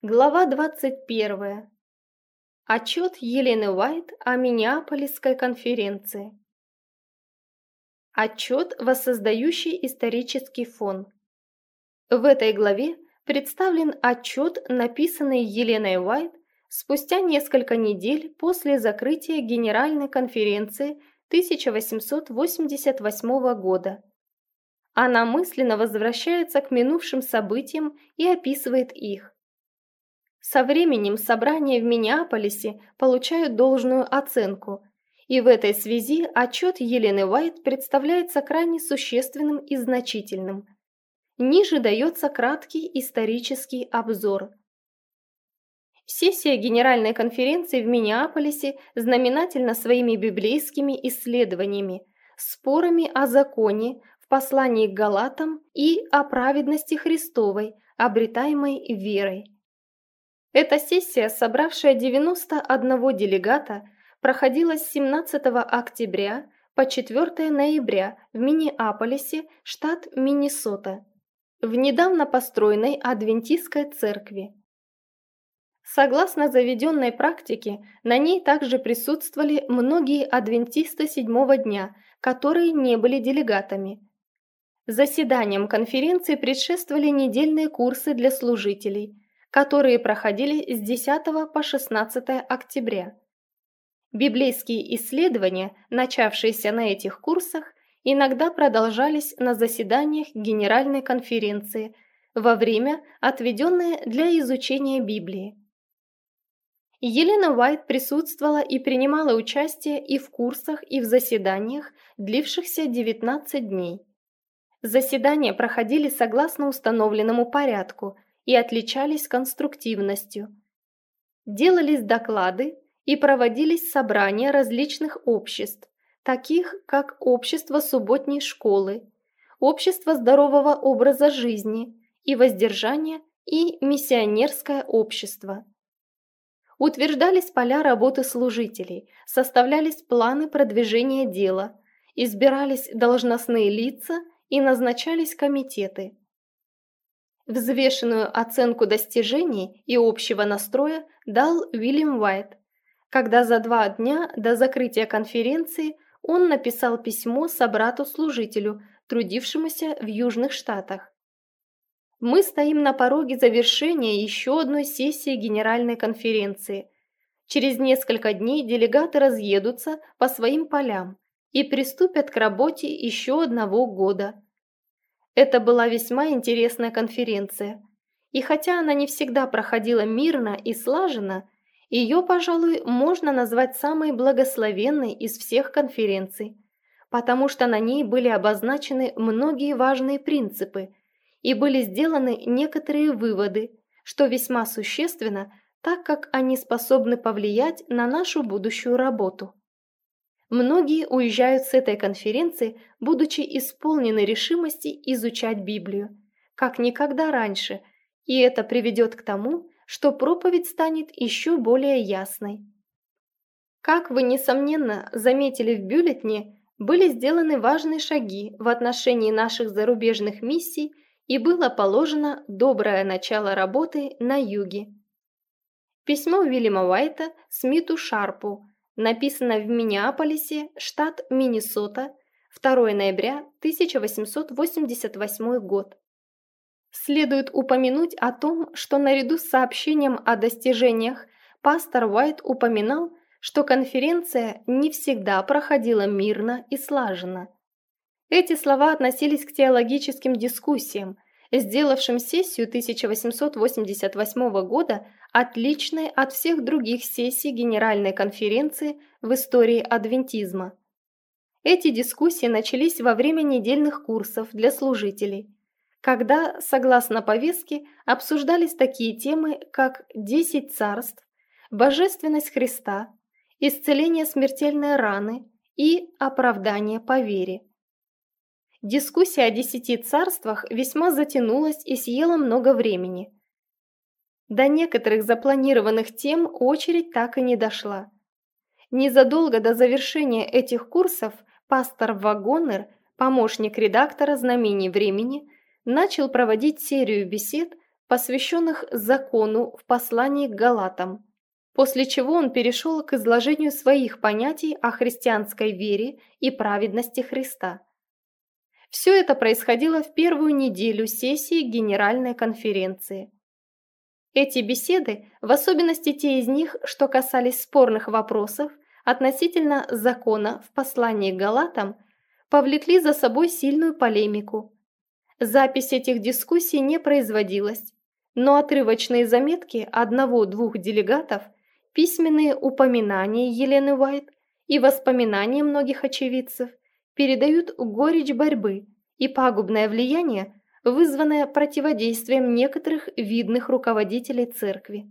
Глава 21. Отчет Елены Уайт о Миннеаполисской конференции. Отчет, воссоздающий исторический фон. В этой главе представлен отчет, написанный Еленой Уайт спустя несколько недель после закрытия Генеральной конференции 1888 года. Она мысленно возвращается к минувшим событиям и описывает их. Со временем собрания в Миннеаполисе получают должную оценку, и в этой связи отчет Елены Уайт представляется крайне существенным и значительным. Ниже дается краткий исторический обзор. Сессия Генеральной конференции в Миннеаполисе знаменательна своими библейскими исследованиями, спорами о законе в послании к Галатам и о праведности Христовой, обретаемой верой. Эта сессия, собравшая 91 делегата, проходила с 17 октября по 4 ноября в Миннеаполисе, штат Миннесота, в недавно построенной адвентистской церкви. Согласно заведенной практике, на ней также присутствовали многие адвентисты седьмого дня, которые не были делегатами. Заседаниям конференции предшествовали недельные курсы для служителей, которые проходили с 10 по 16 октября. Библейские исследования, начавшиеся на этих курсах, иногда продолжались на заседаниях Генеральной конференции во время, отведенное для изучения Библии. Елена Уайт присутствовала и принимала участие и в курсах, и в заседаниях, длившихся 19 дней. Заседания проходили согласно установленному порядку и отличались конструктивностью. Делались доклады и проводились собрания различных обществ, таких как Общество субботней школы, Общество здорового образа жизни и воздержания и Миссионерское общество. Утверждались поля работы служителей, составлялись планы продвижения дела, избирались должностные лица и назначались комитеты. Взвешенную оценку достижений и общего настроя дал Уильям Уайт, когда за 2 дня до закрытия конференции он написал письмо собрату-служителю, трудившемуся в Южных Штатах. Мы стоим на пороге завершения еще одной сессии Генеральной конференции. Через несколько дней делегаты разъедутся по своим полям и приступят к работе еще одного года. Это была весьма интересная конференция, и хотя она не всегда проходила мирно и слаженно, ее, пожалуй, можно назвать самой благословенной из всех конференций, потому что на ней были обозначены многие важные принципы и были сделаны некоторые выводы, что весьма существенно, так как они способны повлиять на нашу будущую работу. Многие уезжают с этой конференции, будучи исполнены решимости изучать Библию, как никогда раньше, и это приведет к тому, что проповедь станет еще более ясной. Как вы, несомненно, заметили в бюллетне, были сделаны важные шаги в отношении наших зарубежных миссий и было положено доброе начало работы на юге. Письмо Уильяма Уайта Смиту Шарпу, написано в Миннеаполисе, штат Миннесота, 2 ноября 1888 год. Следует упомянуть о том, что наряду с сообщением о достижениях пастор Уайт упоминал, что конференция не всегда проходила мирно и слаженно. Эти слова относились к теологическим дискуссиям, сделавшим сессию 1888 года отличной от всех других сессий Генеральной конференции в истории адвентизма. Эти дискуссии начались во время недельных курсов для служителей, когда, согласно повестке, обсуждались такие темы, как 10 царств, божественность Христа, исцеление смертельной раны и оправдание по вере. Дискуссия о 10 царствах весьма затянулась и съела много времени. До некоторых запланированных тем очередь так и не дошла. Незадолго до завершения этих курсов пастор Вагонер, помощник редактора «Знамений времени», начал проводить серию бесед посвященных закону в послании к Галатам, после чего он перешел к изложению своих понятий о христианской вере и праведности Христа. Все это происходило в первую неделю сессии Генеральной конференции. Эти беседы, в особенности те из них, что касались спорных вопросов относительно закона в послании к Галатам, повлекли за собой сильную полемику. Запись этих дискуссий не производилась, но отрывочные заметки одного-двух делегатов, письменные упоминания Елены Уайт и воспоминания многих очевидцев передают горечь борьбы и пагубное влияние, вызванное противодействием некоторых видных руководителей церкви.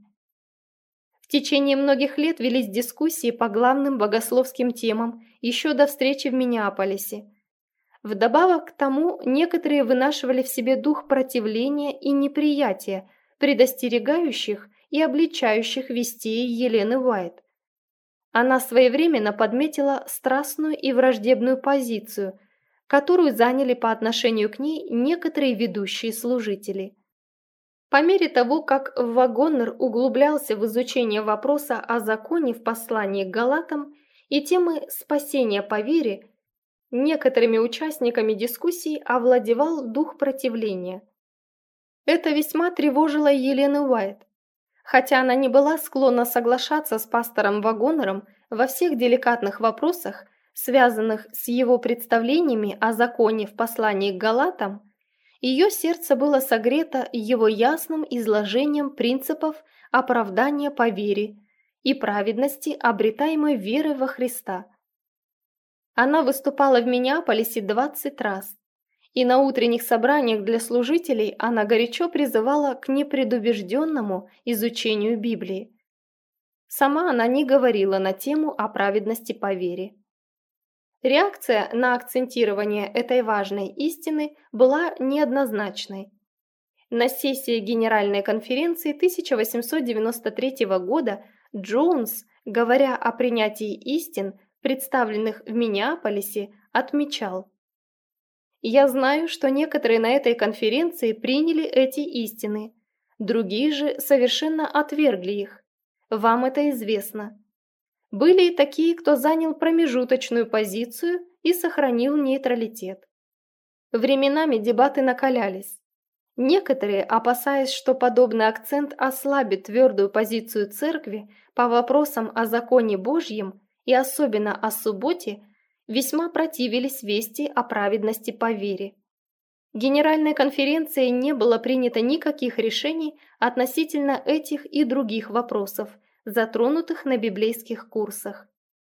В течение многих лет велись дискуссии по главным богословским темам еще до встречи в Миннеаполисе. Вдобавок к тому, некоторые вынашивали в себе дух противления и неприятия, предостерегающих и обличающих вестей Елены Уайт. Она своевременно подметила страстную и враждебную позицию, которую заняли по отношению к ней некоторые ведущие служители. По мере того, как Вагонер углублялся в изучение вопроса о законе в послании к Галатам и темы спасения по вере, некоторыми участниками дискуссий овладевал дух противления. Это весьма тревожило Елену Уайт. Хотя она не была склонна соглашаться с пастором Вагонером во всех деликатных вопросах, связанных с его представлениями о законе в послании к Галатам, ее сердце было согрето его ясным изложением принципов оправдания по вере и праведности обретаемой веры во Христа. Она выступала в Миннеаполисе 20 раз, и на утренних собраниях для служителей она горячо призывала к непредубежденному изучению Библии. Сама она не говорила на тему о праведности по вере. Реакция на акцентирование этой важной истины была неоднозначной. На сессии Генеральной конференции 1893 года Джонс, говоря о принятии истин, представленных в Миннеаполисе, отмечал: «Я знаю, что некоторые на этой конференции приняли эти истины, другие же совершенно отвергли их. Вам это известно. Были и такие, кто занял промежуточную позицию и сохранил нейтралитет. Временами дебаты накалялись. Некоторые, опасаясь, что подобный акцент ослабит твердую позицию церкви по вопросам о законе Божьем и особенно о субботе, весьма противились вести о праведности по вере. Генеральной конференцией не было принято никаких решений относительно этих и других вопросов, затронутых на библейских курсах.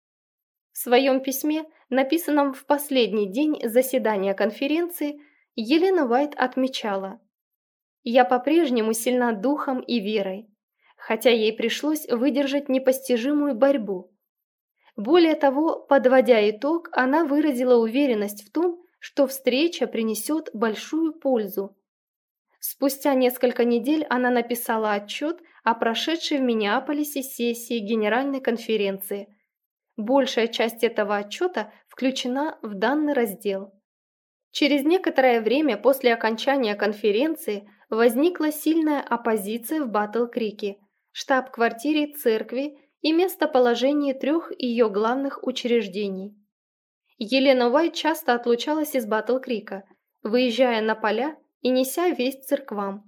В своем письме, написанном в последний день заседания конференции, Елена Уайт отмечала: «Я по-прежнему сильна духом и верой, хотя ей пришлось выдержать непостижимую борьбу. Более того, подводя итог, она выразила уверенность в том, что встреча принесет большую пользу. Спустя несколько недель она написала отчет о прошедшей в Миннеаполисе сессии Генеральной конференции. Большая часть этого отчета включена в данный раздел. Через некоторое время после окончания конференции возникла сильная оппозиция в Батл-Крике, штаб-квартире церкви и местоположении 3 ее главных учреждений. Елена Уайт часто отлучалась из Батл-Крика, выезжая на поля и неся весть церквам.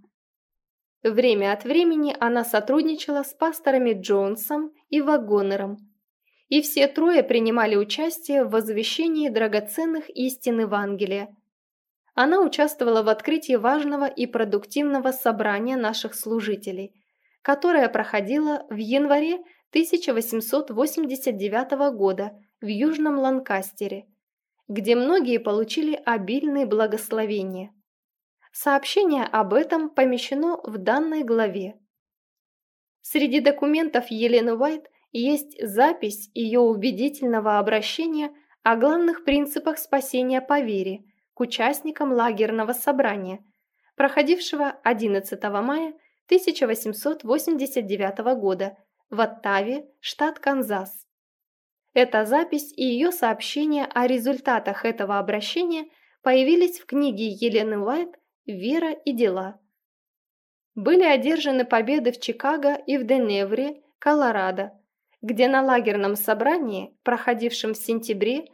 Время от времени она сотрудничала с пасторами Джонсом и Вагонером, и все трое принимали участие в возвещении драгоценных истин Евангелия. Она участвовала в открытии важного и продуктивного собрания наших служителей, которое проходило в январе 1889 года в Южном Ланкастере, где многие получили обильные благословения. Сообщение об этом помещено в данной главе. Среди документов Елены Уайт есть запись ее убедительного обращения о главных принципах спасения по вере к участникам лагерного собрания, проходившего 11 мая 1889 года в Оттаве, штат Канзас. Эта запись и ее сообщение о результатах этого обращения появились в книге Елены Уайт «Вера и дела». Были одержаны победы в Чикаго и в Денвере, Колорадо, где на лагерном собрании, проходившем в сентябре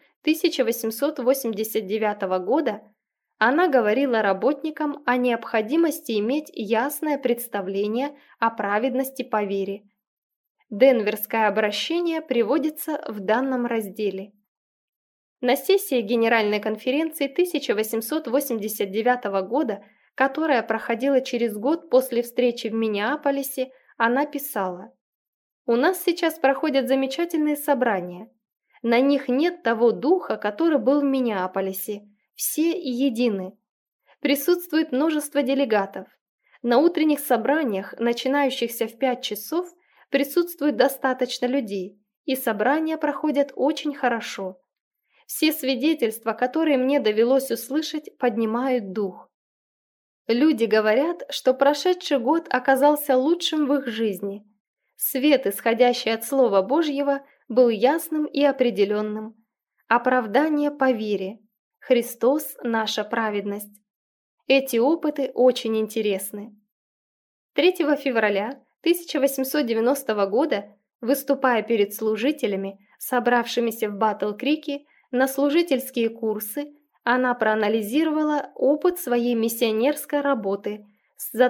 1889 года, она говорила работникам о необходимости иметь ясное представление о праведности по вере. Денверское обращение приводится в данном разделе. На сессии Генеральной конференции 1889 года, которая проходила через год после встречи в Миннеаполисе, она писала: «У нас сейчас проходят замечательные собрания. На них нет того духа, который был в Миннеаполисе. Все едины. Присутствует множество делегатов. На утренних собраниях, начинающихся в 5 часов, присутствует достаточно людей, и собрания проходят очень хорошо. Все свидетельства, которые мне довелось услышать, поднимают дух. Люди говорят, что прошедший год оказался лучшим в их жизни. Свет, исходящий от Слова Божьего, был ясным и определенным. Оправдание по вере. Христос – наша праведность. Эти опыты очень интересны». 3 февраля 1890 года, выступая перед служителями, собравшимися в Батл-Крике, на служительские курсы, она проанализировала опыт своей миссионерской работы за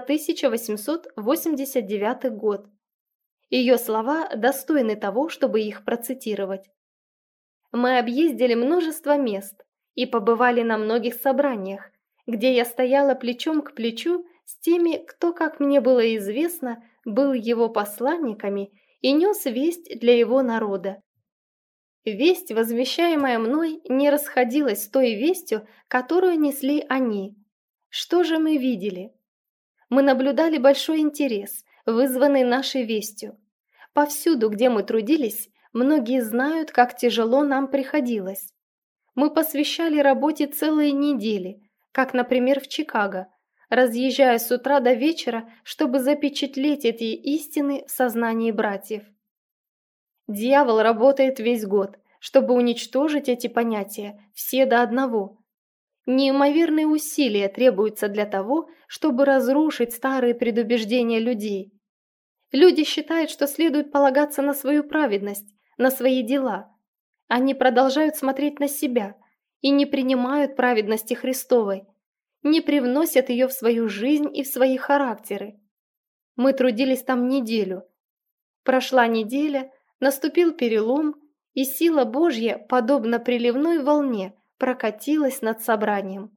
1889 год. Ее слова достойны того, чтобы их процитировать. «Мы объездили множество мест и побывали на многих собраниях, где я стояла плечом к плечу с теми, кто, как мне было известно, был его посланниками и нес весть для его народа. Весть, возвещаемая мной, не расходилась с той вестью, которую несли они. Что же мы видели? Мы наблюдали большой интерес, вызванный нашей вестью. Повсюду, где мы трудились, многие знают, как тяжело нам приходилось. Мы посвящали работе целые недели, как, например, в Чикаго, разъезжая с утра до вечера, чтобы запечатлеть эти истины в сознании братьев. Дьявол работает весь год, чтобы уничтожить эти понятия, все до одного. Неимоверные усилия требуются для того, чтобы разрушить старые предубеждения людей. Люди считают, что следует полагаться на свою праведность, на свои дела. Они продолжают смотреть на себя и не принимают праведности Христовой, не привносят ее в свою жизнь и в свои характеры. Мы трудились там неделю. Прошла неделя, наступил перелом, и сила Божья, подобно приливной волне, прокатилась над собранием.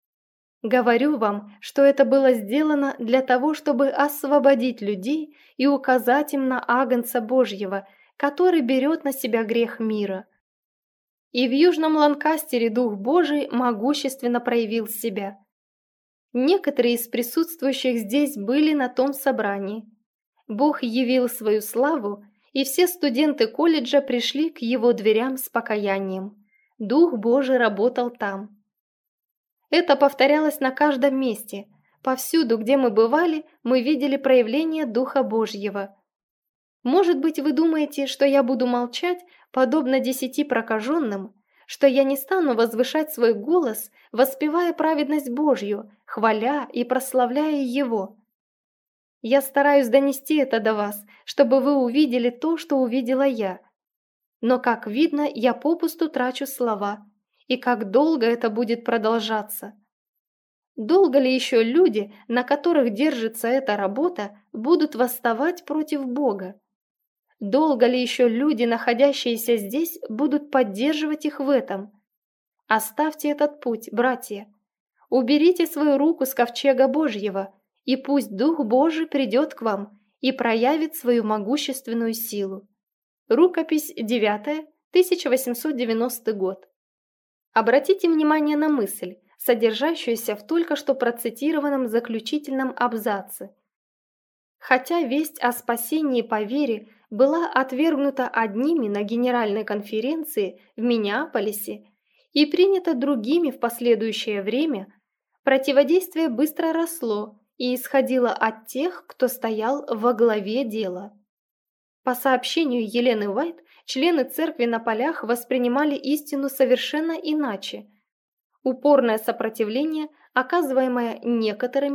Говорю вам, что это было сделано для того, чтобы освободить людей и указать им на Агнца Божьего, который берет на себя грех мира. И в Южном Ланкастере Дух Божий могущественно проявил себя. Некоторые из присутствующих здесь были на том собрании. Бог явил свою славу, и все студенты колледжа пришли к его дверям с покаянием. Дух Божий работал там. Это повторялось на каждом месте. Повсюду, где мы бывали, мы видели проявление Духа Божьего. Может быть, вы думаете, что я буду молчать, подобно 10 прокаженным, что я не стану возвышать свой голос, воспевая праведность Божью, хваля и прославляя Его. Я стараюсь донести это до вас, чтобы вы увидели то, что увидела я. Но, как видно, я попусту трачу слова, и как долго это будет продолжаться. Долго ли еще люди, на которых держится эта работа, будут восставать против Бога? Долго ли еще люди, находящиеся здесь, будут поддерживать их в этом? Оставьте этот путь, братья. Уберите свою руку с ковчега Божьего, и пусть Дух Божий придет к вам и проявит свою могущественную силу. Рукопись 9, 1890 год. Обратите внимание на мысль, содержащуюся в только что процитированном заключительном абзаце. Хотя весть о спасении по вере была отвергнута одними на Генеральной конференции в Миннеаполисе и принята другими в последующее время, противодействие быстро росло и исходило от тех, кто стоял во главе дела. По сообщению Елены Уайт, члены церкви на полях воспринимали истину совершенно иначе. Упорное сопротивление, оказываемое некоторыми,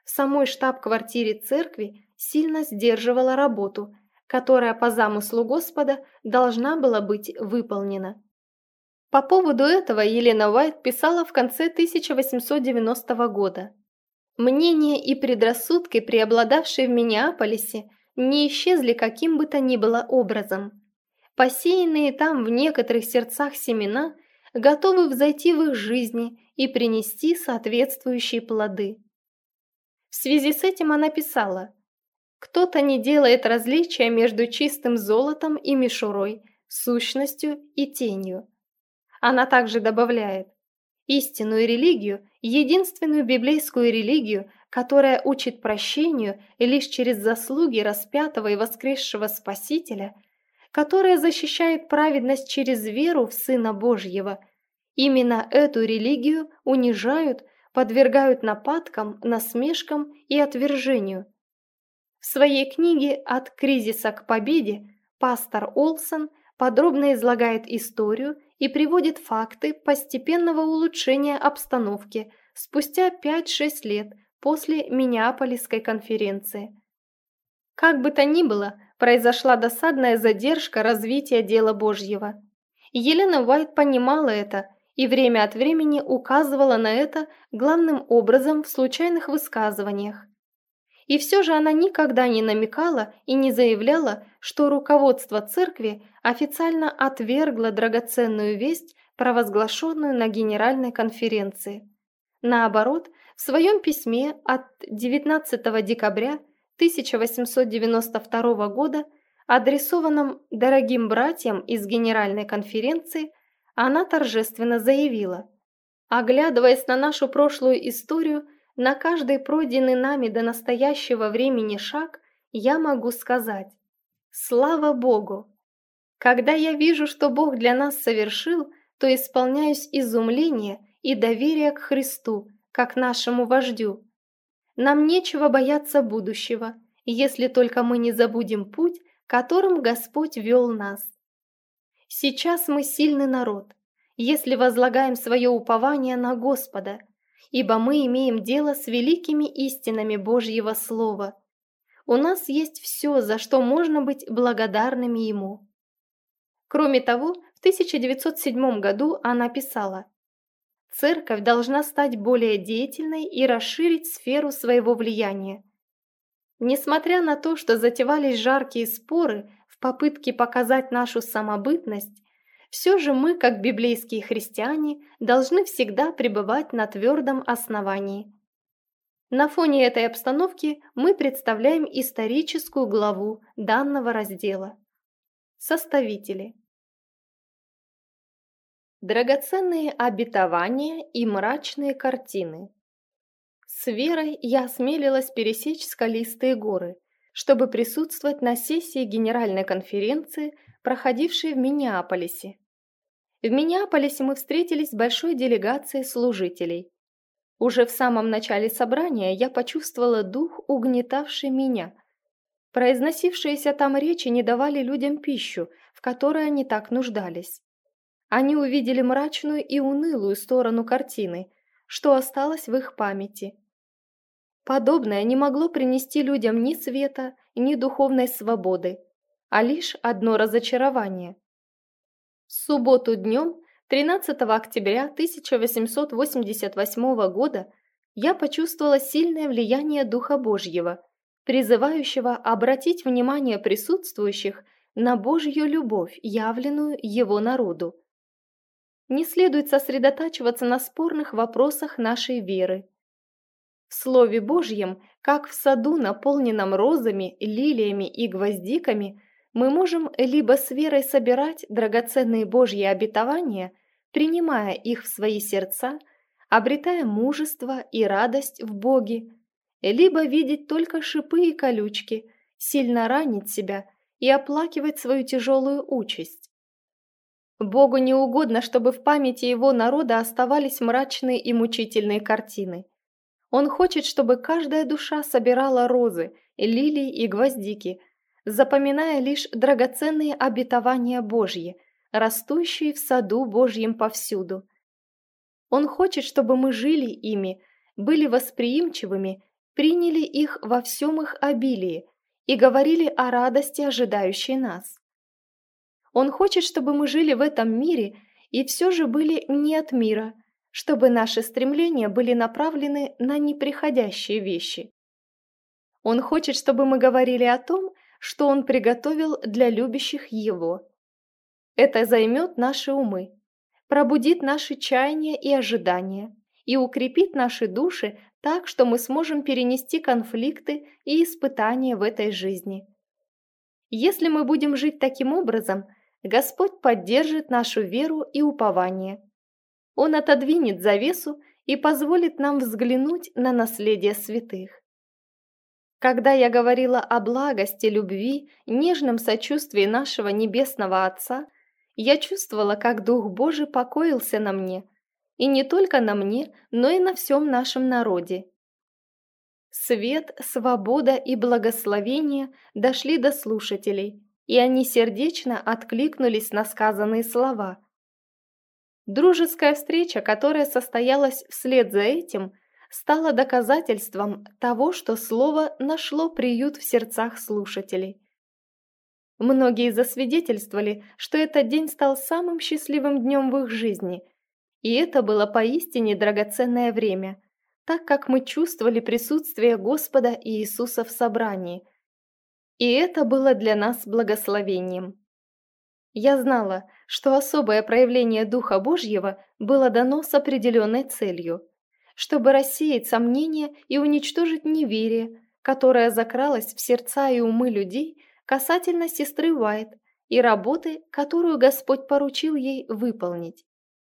в самой штаб-квартире церкви сильно сдерживала работу, которая по замыслу Господа должна была быть выполнена. По поводу этого Елена Уайт писала в конце 1890 года. «Мнения и предрассудки, преобладавшие в Миннеаполисе, не исчезли каким бы то ни было образом. Посеянные там в некоторых сердцах семена готовы взойти в их жизни и принести соответствующие плоды». В связи с этим она писала: «Кто-то не делает различия между чистым золотом и мишурой, сущностью и тенью». Она также добавляет: «Истинную религию, единственную библейскую религию, которая учит прощению лишь через заслуги распятого и воскресшего Спасителя, которая защищает праведность через веру в Сына Божьего, именно эту религию унижают, подвергают нападкам, насмешкам и отвержению». В своей книге «От кризиса к победе» пастор Олсон подробно излагает историю и приводит факты постепенного улучшения обстановки спустя 5-6 лет после Миннеаполисской конференции. Как бы то ни было, произошла досадная задержка развития дела Божьего. Елена Уайт понимала это и время от времени указывала на это главным образом в случайных высказываниях. И все же она никогда не намекала и не заявляла, что руководство церкви официально отвергло драгоценную весть, провозглашенную на Генеральной конференции. Наоборот, в своем письме от 19 декабря 1892 года, адресованном дорогим братьям из Генеральной конференции, она торжественно заявила: «Оглядываясь на нашу прошлую историю, на каждый пройденный нами до настоящего времени шаг, я могу сказать: слава Богу! Когда я вижу, что Бог для нас совершил, то исполняюсь изумления и доверия к Христу, как нашему вождю. Нам нечего бояться будущего, если только мы не забудем путь, которым Господь вел нас. Сейчас мы сильный народ, если возлагаем свое упование на Господа, ибо мы имеем дело с великими истинами Божьего Слова. У нас есть все, за что можно быть благодарными Ему». Кроме того, в 1907 году она писала: «Церковь должна стать более деятельной и расширить сферу своего влияния. Несмотря на то, что затевались жаркие споры в попытке показать нашу самобытность, все же мы, как библейские христиане, должны всегда пребывать на твердом основании». На фоне этой обстановки мы представляем историческую главу данного раздела. Составители. Драгоценные обетования и мрачные картины. С верой я осмелилась пересечь скалистые горы, чтобы присутствовать на сессии Генеральной конференции, проходившей в Миннеаполисе. В Миннеаполисе мы встретились с большой делегацией служителей. Уже в самом начале собрания я почувствовала дух, угнетавший меня. Произносившиеся там речи не давали людям пищу, в которой они так нуждались. Они увидели мрачную и унылую сторону картины, что осталось в их памяти. Подобное не могло принести людям ни света, ни духовной свободы, а лишь одно разочарование. В субботу днем, 13 октября 1888 года, я почувствовала сильное влияние Духа Божьего, призывающего обратить внимание присутствующих на Божью любовь, явленную Его народу. Не следует сосредотачиваться на спорных вопросах нашей веры. В Слове Божьем, как в саду, наполненном розами, лилиями и гвоздиками, мы можем либо с верой собирать драгоценные Божьи обетования, принимая их в свои сердца, обретая мужество и радость в Боге, либо видеть только шипы и колючки, сильно ранить себя и оплакивать свою тяжелую участь. Богу не угодно, чтобы в памяти Его народа оставались мрачные и мучительные картины. Он хочет, чтобы каждая душа собирала розы, лилии и гвоздики, запоминая лишь драгоценные обетования Божьи, растущие в саду Божьем повсюду. Он хочет, чтобы мы жили ими, были восприимчивыми приняли их во всем их обилии и говорили о радости, ожидающей нас. Он хочет, чтобы мы жили в этом мире и все же были не от мира, чтобы наши стремления были направлены на неприходящие вещи. Он хочет, чтобы мы говорили о том, что Он приготовил для любящих Его. Это займет наши умы, пробудит наши чаяния и ожидания и укрепит наши души так, что мы сможем перенести конфликты и испытания в этой жизни. Если мы будем жить таким образом, Господь поддержит нашу веру и упование. Он отодвинет завесу и позволит нам взглянуть на наследие святых. Когда я говорила о благости, любви, нежном сочувствии нашего Небесного Отца, я чувствовала, как Дух Божий покоился на мне, и не только на мне, но и на всем нашем народе. Свет, свобода и благословение дошли до слушателей, и они сердечно откликнулись на сказанные слова. Дружеская встреча, которая состоялась вслед за этим, стала доказательством того, что слово нашло приют в сердцах слушателей. Многие засвидетельствовали, что этот день стал самым счастливым днем в их жизни, и это было поистине драгоценное время, так как мы чувствовали присутствие Господа Иисуса в собрании, и это было для нас благословением. Я знала, что особое проявление Духа Божьего было дано с определенной целью, чтобы рассеять сомнения и уничтожить неверие, которое закралось в сердца и умы людей касательно сестры Уайт и работы, которую Господь поручил ей выполнить.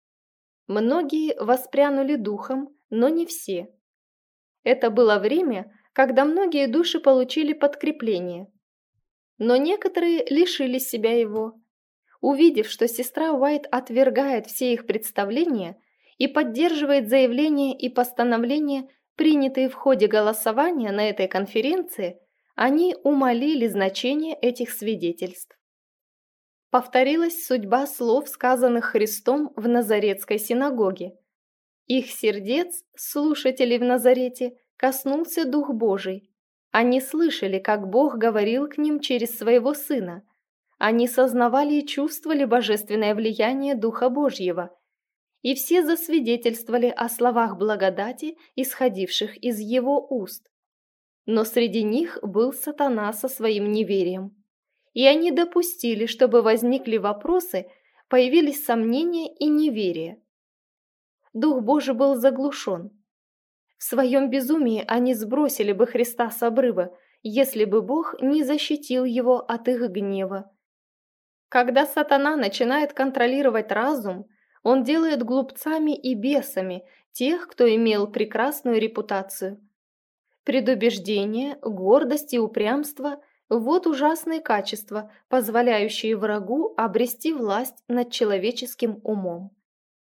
Многие воспрянули духом, но не все. Это было время, когда многие души получили подкрепление, но некоторые лишили себя его. Увидев, что сестра Уайт отвергает все их представления и поддерживает заявления и постановления, принятые в ходе голосования на этой конференции, они умалили значение этих свидетельств. Повторилась судьба слов, сказанных Христом в Назаретской синагоге. Их сердец, слушателей в Назарете, коснулся Дух Божий. Они слышали, как Бог говорил к ним через своего Сына. Они сознавали и чувствовали божественное влияние Духа Божьего. И все засвидетельствовали о словах благодати, исходивших из Его уст. Но среди них был сатана со своим неверием. И они допустили, чтобы возникли вопросы, появились сомнения и неверие. Дух Божий был заглушен. В своем безумии они сбросили бы Христа с обрыва, если бы Бог не защитил его от их гнева. Когда сатана начинает контролировать разум, он делает глупцами и бесами тех, кто имел прекрасную репутацию. Предубеждение, гордость и упрямство – вот ужасные качества, позволяющие врагу обрести власть над человеческим умом.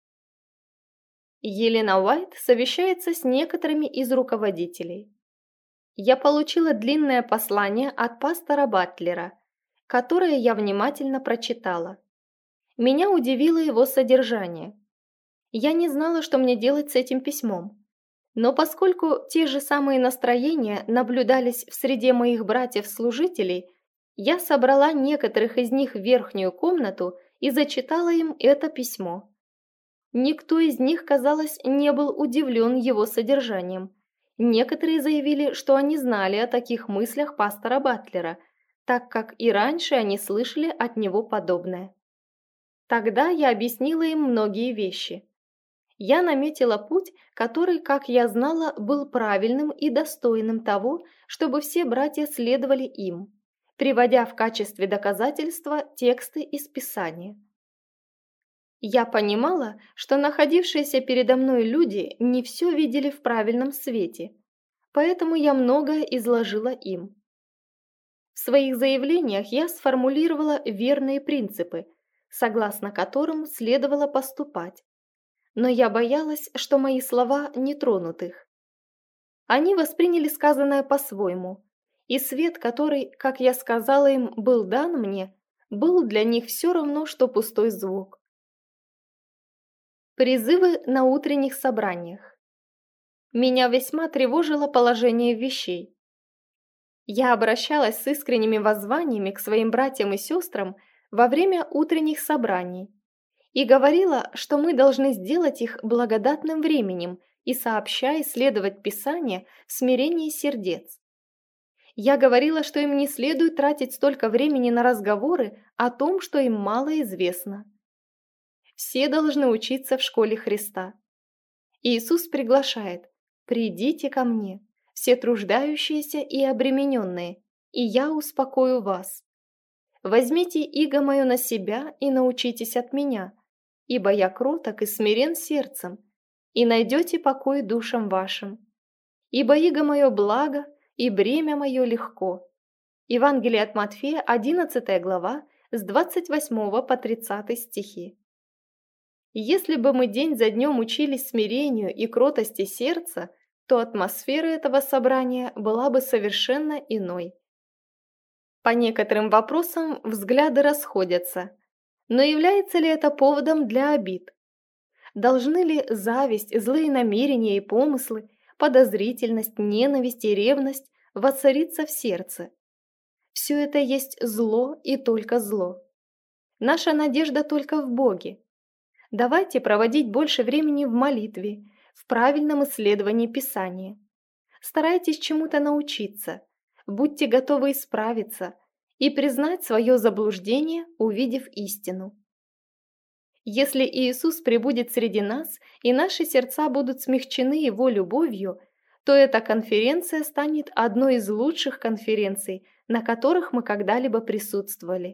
Елена Уайт совещается с некоторыми из руководителей. Я получила длинное послание от пастора Батлера, которое я внимательно прочитала. Меня удивило его содержание. Я не знала, что мне делать с этим письмом. Но поскольку те же самые настроения наблюдались в среде моих братьев-служителей, я собрала некоторых из них в верхнюю комнату и зачитала им это письмо. Никто из них, казалось, не был удивлен его содержанием. Некоторые заявили, что они знали о таких мыслях пастора Батлера, так как и раньше они слышали от него подобное. Тогда я объяснила им многие вещи. Я наметила путь, который, как я знала, был правильным и достойным того, чтобы все братья следовали им, приводя в качестве доказательства тексты из Писания. Я понимала, что находившиеся передо мной люди не все видели в правильном свете, поэтому я многое изложила им. В своих заявлениях я сформулировала верные принципы, согласно которым следовало поступать. Но я боялась, что мои слова не тронут их. Они восприняли сказанное по-своему, и свет, который, как я сказала им, был дан мне, был для них все равно, что пустой звук. Призывы на утренних собраниях. Меня весьма тревожило положение вещей. Я обращалась с искренними воззваниями к своим братьям и сестрам во время утренних собраний и говорила, что мы должны сделать их благодатным временем и сообща исследовать Писание в смирении сердец. Я говорила, что им не следует тратить столько времени на разговоры о том, что им мало известно. Все должны учиться в школе Христа. Иисус приглашает: «Придите ко мне, все труждающиеся и обремененные, и я успокою вас. Возьмите иго мое на себя и научитесь от меня, ибо я кроток и смирен сердцем, и найдете покой душам вашим. Ибо иго мое благо, и бремя мое легко». Евангелие от Матфея, 11 глава, с 28 по 30 стихи. Если бы мы день за днем учились смирению и кротости сердца, то атмосфера этого собрания была бы совершенно иной. По некоторым вопросам взгляды расходятся, но является ли это поводом для обид? Должны ли зависть, злые намерения и помыслы, подозрительность, ненависть и ревность воцариться в сердце? Все это есть зло и только зло. Наша надежда только в Боге. Давайте проводить больше времени в молитве, в правильном исследовании Писания. Старайтесь чему-то научиться, будьте готовы исправиться и признать свое заблуждение, увидев истину. Если Иисус пребудет среди нас и наши сердца будут смягчены Его любовью, то эта конференция станет одной из лучших конференций, на которых мы когда-либо присутствовали.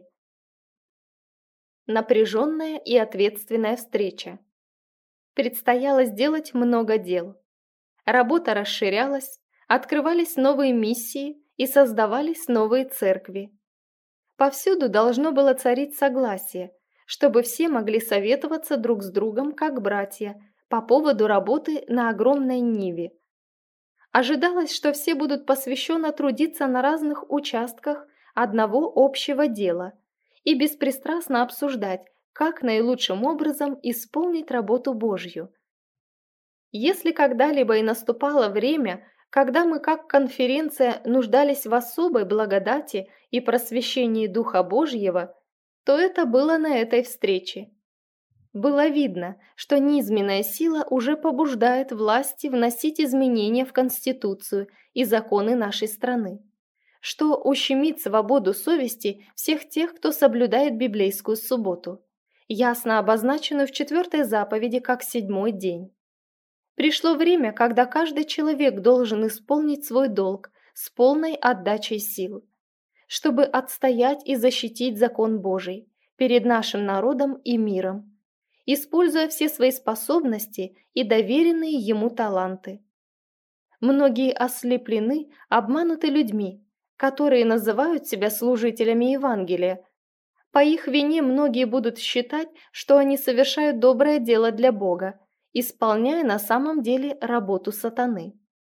Напряженная и ответственная встреча. Предстояло сделать много дел. Работа расширялась, открывались новые миссии и создавались новые церкви. Повсюду должно было царить согласие, чтобы все могли советоваться друг с другом как братья по поводу работы на огромной ниве. Ожидалось, что все будут посвященно трудиться на разных участках одного общего дела и беспристрастно обсуждать, как наилучшим образом исполнить работу Божью. Если когда-либо и наступало время, когда мы как конференция нуждались в особой благодати и просвещении Духа Божьего, то это было на этой встрече. Было видно, что низменная сила уже побуждает власти вносить изменения в Конституцию и законы нашей страны, что ущемит свободу совести всех тех, кто соблюдает библейскую субботу, ясно обозначенную в 4 заповеди как 7-й день. Пришло время, когда каждый человек должен исполнить свой долг с полной отдачей сил, чтобы отстоять и защитить закон Божий перед нашим народом и миром, используя все свои способности и доверенные ему таланты. Многие ослеплены, обмануты людьми, которые называют себя служителями Евангелия. По их вине многие будут считать, что они совершают доброе дело для Бога, исполняя на самом деле работу сатаны.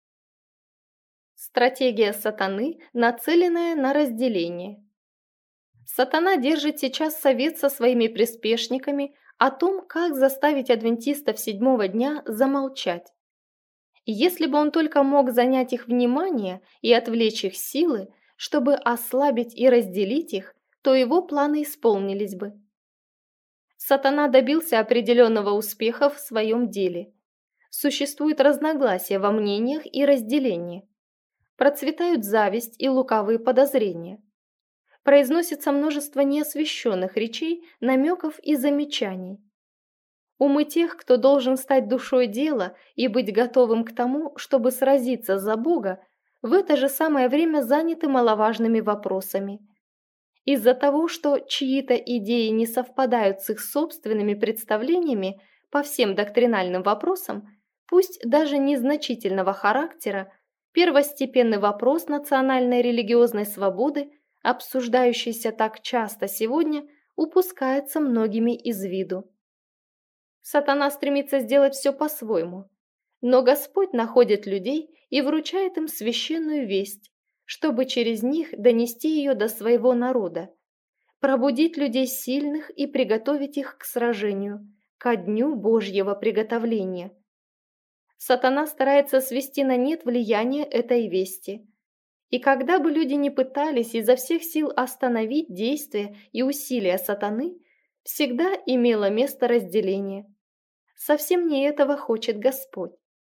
Стратегия сатаны, нацеленная на разделение. Сатана держит сейчас совет со своими приспешниками о том, как заставить адвентистов 7-го дня замолчать. Если бы он только мог занять их внимание и отвлечь их силы, чтобы ослабить и разделить их, то его планы исполнились бы. Сатана добился определенного успеха в своем деле. Существует разногласия во мнениях и разделении. Процветают зависть и лукавые подозрения. Произносится множество неосвященных речей, намеков и замечаний. Умы тех, кто должен стать душой дела и быть готовым к тому, чтобы сразиться за Бога, в это же самое время заняты маловажными вопросами. Из-за того, что чьи-то идеи не совпадают с их собственными представлениями по всем доктринальным вопросам, пусть даже незначительного характера, первостепенный вопрос национальной религиозной свободы, обсуждающийся так часто сегодня, упускается многими из виду. Сатана стремится сделать все по-своему, но Господь находит людей и вручает им священную весть, чтобы через них донести ее до своего народа, пробудить людей сильных и приготовить их к сражению, ко дню Божьего приготовления. Сатана старается свести на нет влияние этой вести. И когда бы люди не пытались изо всех сил остановить действия и усилия сатаны, всегда имело место разделение. Совсем не этого хочет Господь.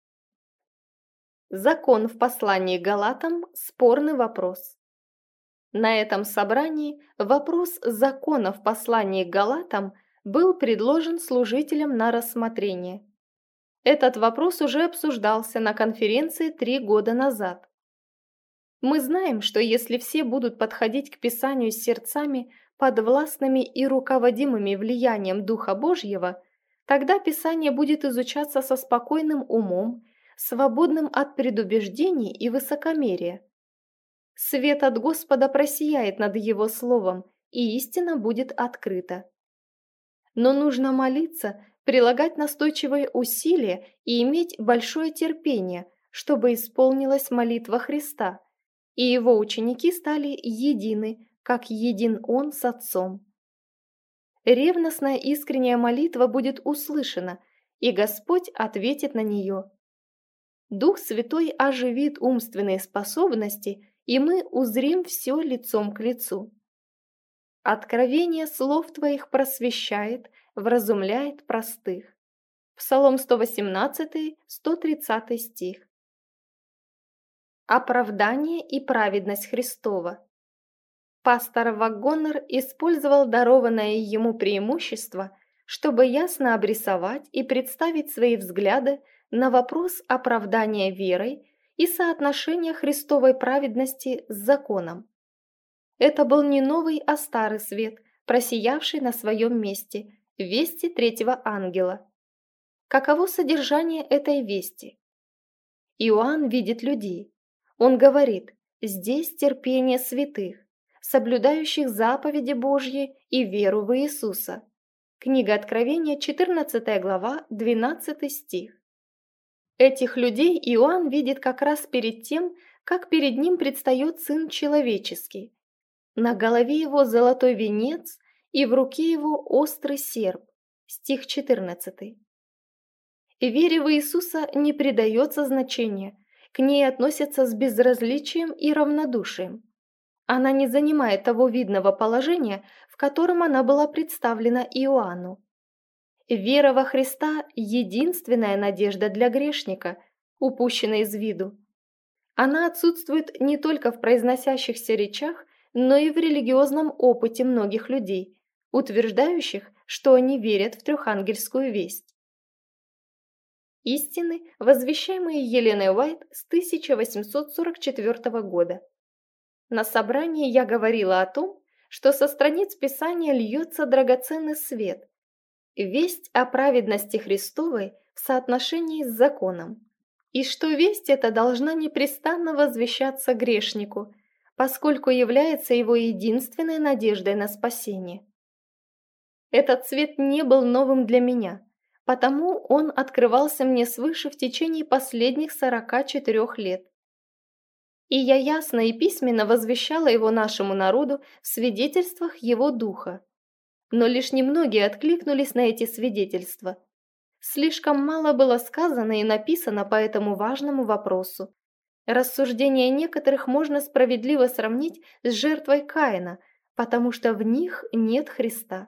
Закон в послании к Галатам – спорный вопрос. На этом собрании вопрос закона в послании к Галатам был предложен служителям на рассмотрение. Этот вопрос уже обсуждался на конференции 3 года назад. Мы знаем, что если все будут подходить к Писанию с сердцами, подвластными и руководимыми влиянием Духа Божьего, тогда Писание будет изучаться со спокойным умом, свободным от предубеждений и высокомерия. Свет от Господа просияет над Его Словом, и истина будет открыта. Но нужно молиться, прилагать настойчивые усилия и иметь большое терпение, чтобы исполнилась молитва Христа, и Его ученики стали едины, как един Он с Отцом. Ревностная искренняя молитва будет услышана, и Господь ответит на нее. Дух Святой оживит умственные способности, и мы узрим все лицом к лицу. Откровение слов Твоих просвещает, вразумляет простых. Псалом 118, 130 стих. Оправдание и праведность Христова. Пастор Вагонер использовал дарованное ему преимущество, чтобы ясно обрисовать и представить свои взгляды на вопрос оправдания верой и соотношения Христовой праведности с законом. Это был не новый, а старый свет, просиявший на своем месте, вести третьего ангела. Каково содержание этой вести? Иоанн видит людей. Он говорит: «Здесь терпение святых, соблюдающих заповеди Божьи и веру в Иисуса». Книга Откровения, 14 глава, 12 стих. Этих людей Иоанн видит как раз перед тем, как перед ним предстает Сын Человеческий. На голове его золотой венец, и в руке его острый серп. Стих 14. Вере в Иисуса не придается значения, к ней относятся с безразличием и равнодушием. Она не занимает того видного положения, в котором она была представлена Иоанну. Вера во Христа – единственная надежда для грешника, упущенной из виду. Она отсутствует не только в произносящихся речах, но и в религиозном опыте многих людей, утверждающих, что они верят в трехангельскую весть. Истины, возвещаемые Еленой Уайт с 1844 года. На собрании я говорила о том, что со страниц Писания льется драгоценный свет, весть о праведности Христовой в соотношении с законом, и что весть эта должна непрестанно возвещаться грешнику, поскольку является его единственной надеждой на спасение. Этот свет не был новым для меня, потому он открывался мне свыше в течение последних 44 лет. И я ясно и письменно возвещала его нашему народу в свидетельствах его духа. Но лишь немногие откликнулись на эти свидетельства. Слишком мало было сказано и написано по этому важному вопросу. Рассуждения некоторых можно справедливо сравнить с жертвой Каина, потому что в них нет Христа.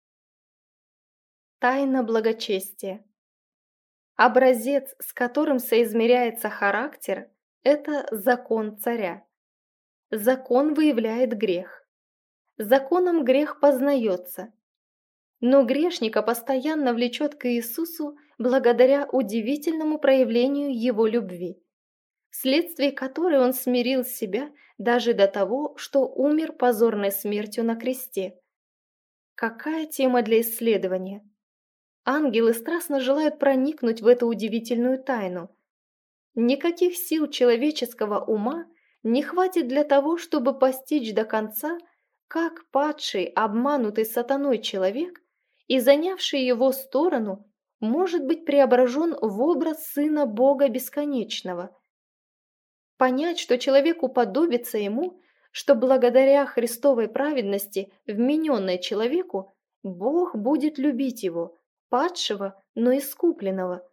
Тайна благочестия. Образец, с которым соизмеряется характер, это закон царя. Закон выявляет грех. Законом грех познается. Но грешника постоянно влечет к Иисусу благодаря удивительному проявлению Его любви, вследствие которой Он смирил себя даже до того, что умер позорной смертью на кресте. Какая тема для исследования! Ангелы страстно желают проникнуть в эту удивительную тайну. Никаких сил человеческого ума не хватит для того, чтобы постичь до конца, как падший, обманутый сатаной человек и занявший его сторону может быть преображен в образ Сына Бога Бесконечного. Понять, что человек уподобится ему, что благодаря Христовой праведности, вмененной человеку, Бог будет любить его, падшего, но искупленного,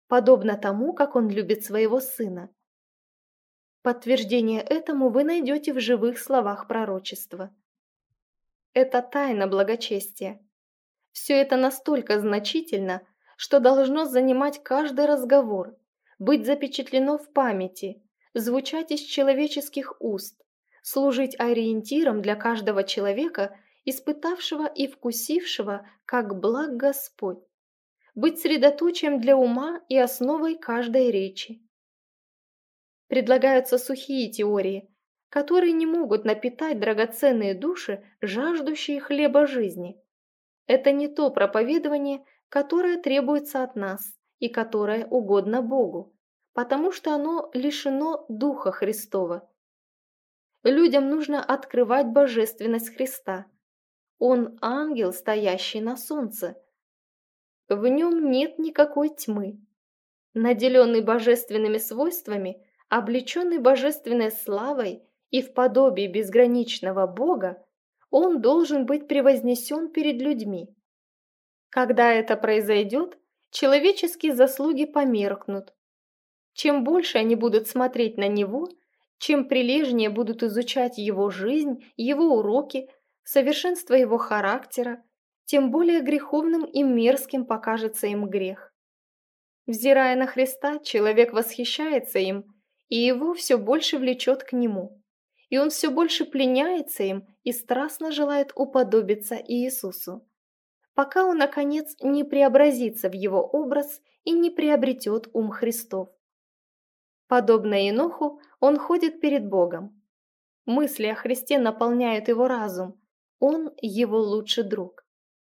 подобно тому, как Он любит своего Сына. Подтверждение этому вы найдете в живых словах пророчества. Это тайна благочестия. Все это настолько значительно, что должно занимать каждый разговор, быть запечатлено в памяти, звучать из человеческих уст, служить ориентиром для каждого человека, испытавшего и вкусившего, как благ Господь, быть средоточием для ума и основой каждой речи. Предлагаются сухие теории, которые не могут напитать драгоценные души, жаждущие хлеба жизни. Это не то проповедование, которое требуется от нас и которое угодно Богу, потому что оно лишено Духа Христова. Людям нужно открывать божественность Христа. Он ангел, стоящий на солнце. В нем нет никакой тьмы. Наделенный божественными свойствами, облеченный божественной славой и в подобии безграничного Бога, он должен быть превознесен перед людьми. Когда это произойдет, человеческие заслуги померкнут. Чем больше они будут смотреть на него, чем прилежнее будут изучать его жизнь, его уроки, совершенство его характера, тем более греховным и мерзким покажется им грех. Взирая на Христа, человек восхищается им, и его все больше влечет к нему, и он все больше пленяется им и страстно желает уподобиться Иисусу, пока он, наконец, не преобразится в его образ и не приобретет ум Христов. Подобно Еноху, он ходит перед Богом. Мысли о Христе наполняют его разум, он его лучший друг.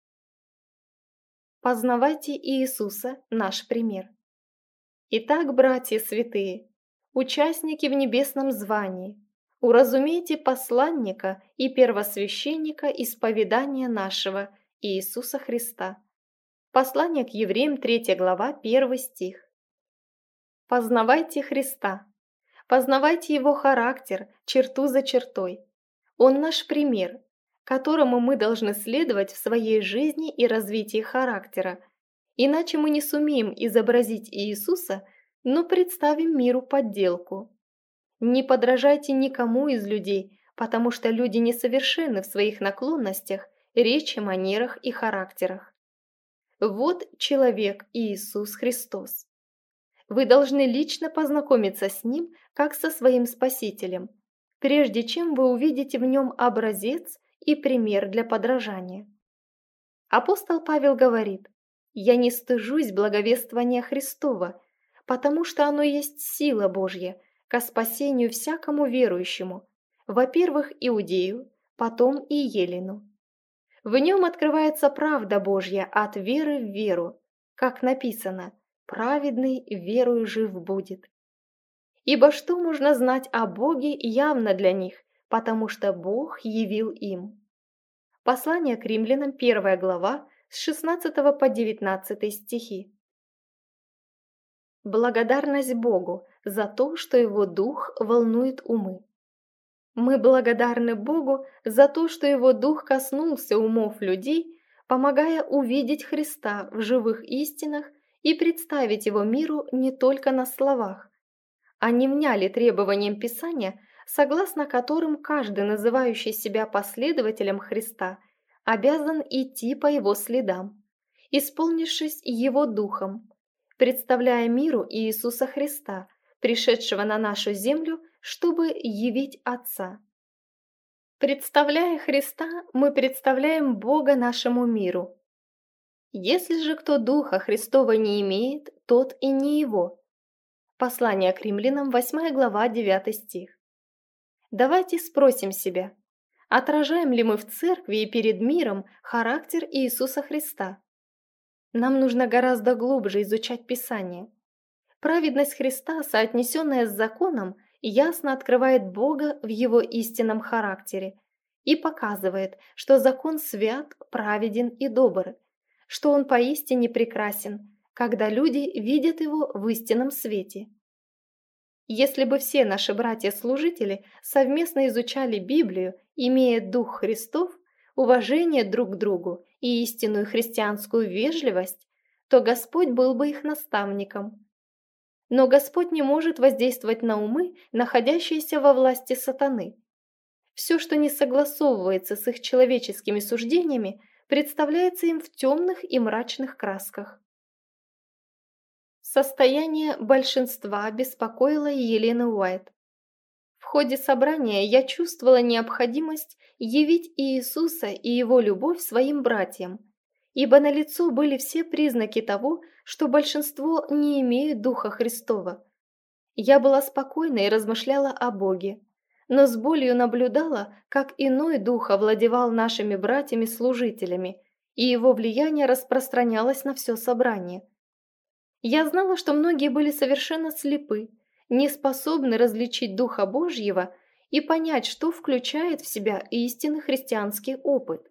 Познавайте Иисуса, наш пример. Итак, братья святые, участники в небесном звании, уразумейте посланника и первосвященника исповедания нашего Иисуса Христа. Послание к Евреям, 3 глава, 1 стих. Познавайте Христа, познавайте Его характер, черту за чертой. Он наш пример, которому мы должны следовать в своей жизни и развитии характера, иначе мы не сумеем изобразить Иисуса, но представим миру подделку. Не подражайте никому из людей, потому что люди несовершенны в своих наклонностях, речи, манерах и характерах. Вот человек Иисус Христос. Вы должны лично познакомиться с Ним, как со своим Спасителем, прежде чем вы увидите в Нем образец и пример для подражания. Апостол Павел говорит: «Я не стыжусь благовествования Христова, потому что оно есть сила Божья ко спасению всякому верующему, во-первых, иудею, потом и елену. В нем открывается правда Божья от веры в веру, как написано: праведный верою жив будет. Ибо что можно знать о Боге явно для них, потому что Бог явил им». Послание к римлянам, 1 глава, с 16 по 19 стихи. Благодарность Богу за то, что Его Дух волнует умы. Мы благодарны Богу за то, что Его Дух коснулся умов людей, помогая увидеть Христа в живых истинах и представить Его миру не только на словах. Они вняли требованиям Писания, согласно которым каждый, называющий себя последователем Христа, обязан идти по Его следам, исполнившись Его Духом, представляя миру Иисуса Христа, пришедшего на нашу землю, чтобы явить Отца. Представляя Христа, мы представляем Бога нашему миру. Если же кто Духа Христова не имеет, тот и не Его. Послание к римлянам, 8 глава, 9 стих. Давайте спросим себя, отражаем ли мы в церкви и перед миром характер Иисуса Христа? Нам нужно гораздо глубже изучать Писание. Праведность Христа, соотнесенная с законом, ясно открывает Бога в Его истинном характере и показывает, что закон свят, праведен и добр, что он поистине прекрасен, когда люди видят его в истинном свете. Если бы все наши братья-служители совместно изучали Библию, имея Дух Христов, уважение друг к другу и истинную христианскую вежливость, то Господь был бы их наставником, Но Господь не может воздействовать на умы, находящиеся во власти сатаны. Все, что не согласовывается с их человеческими суждениями, представляется им в темных и мрачных красках. Состояние большинства беспокоило Елену Уайт. В ходе собрания я чувствовала необходимость явить Иисуса и Его любовь своим братьям, ибо налицо были все признаки того, что большинство не имеют Духа Христова. Я была спокойна и размышляла о Боге, но с болью наблюдала, как иной дух овладевал нашими братьями-служителями, и его влияние распространялось на все собрание. Я знала, что многие были совершенно слепы, не способны различить Духа Божьего и понять, что включает в себя истинный христианский опыт.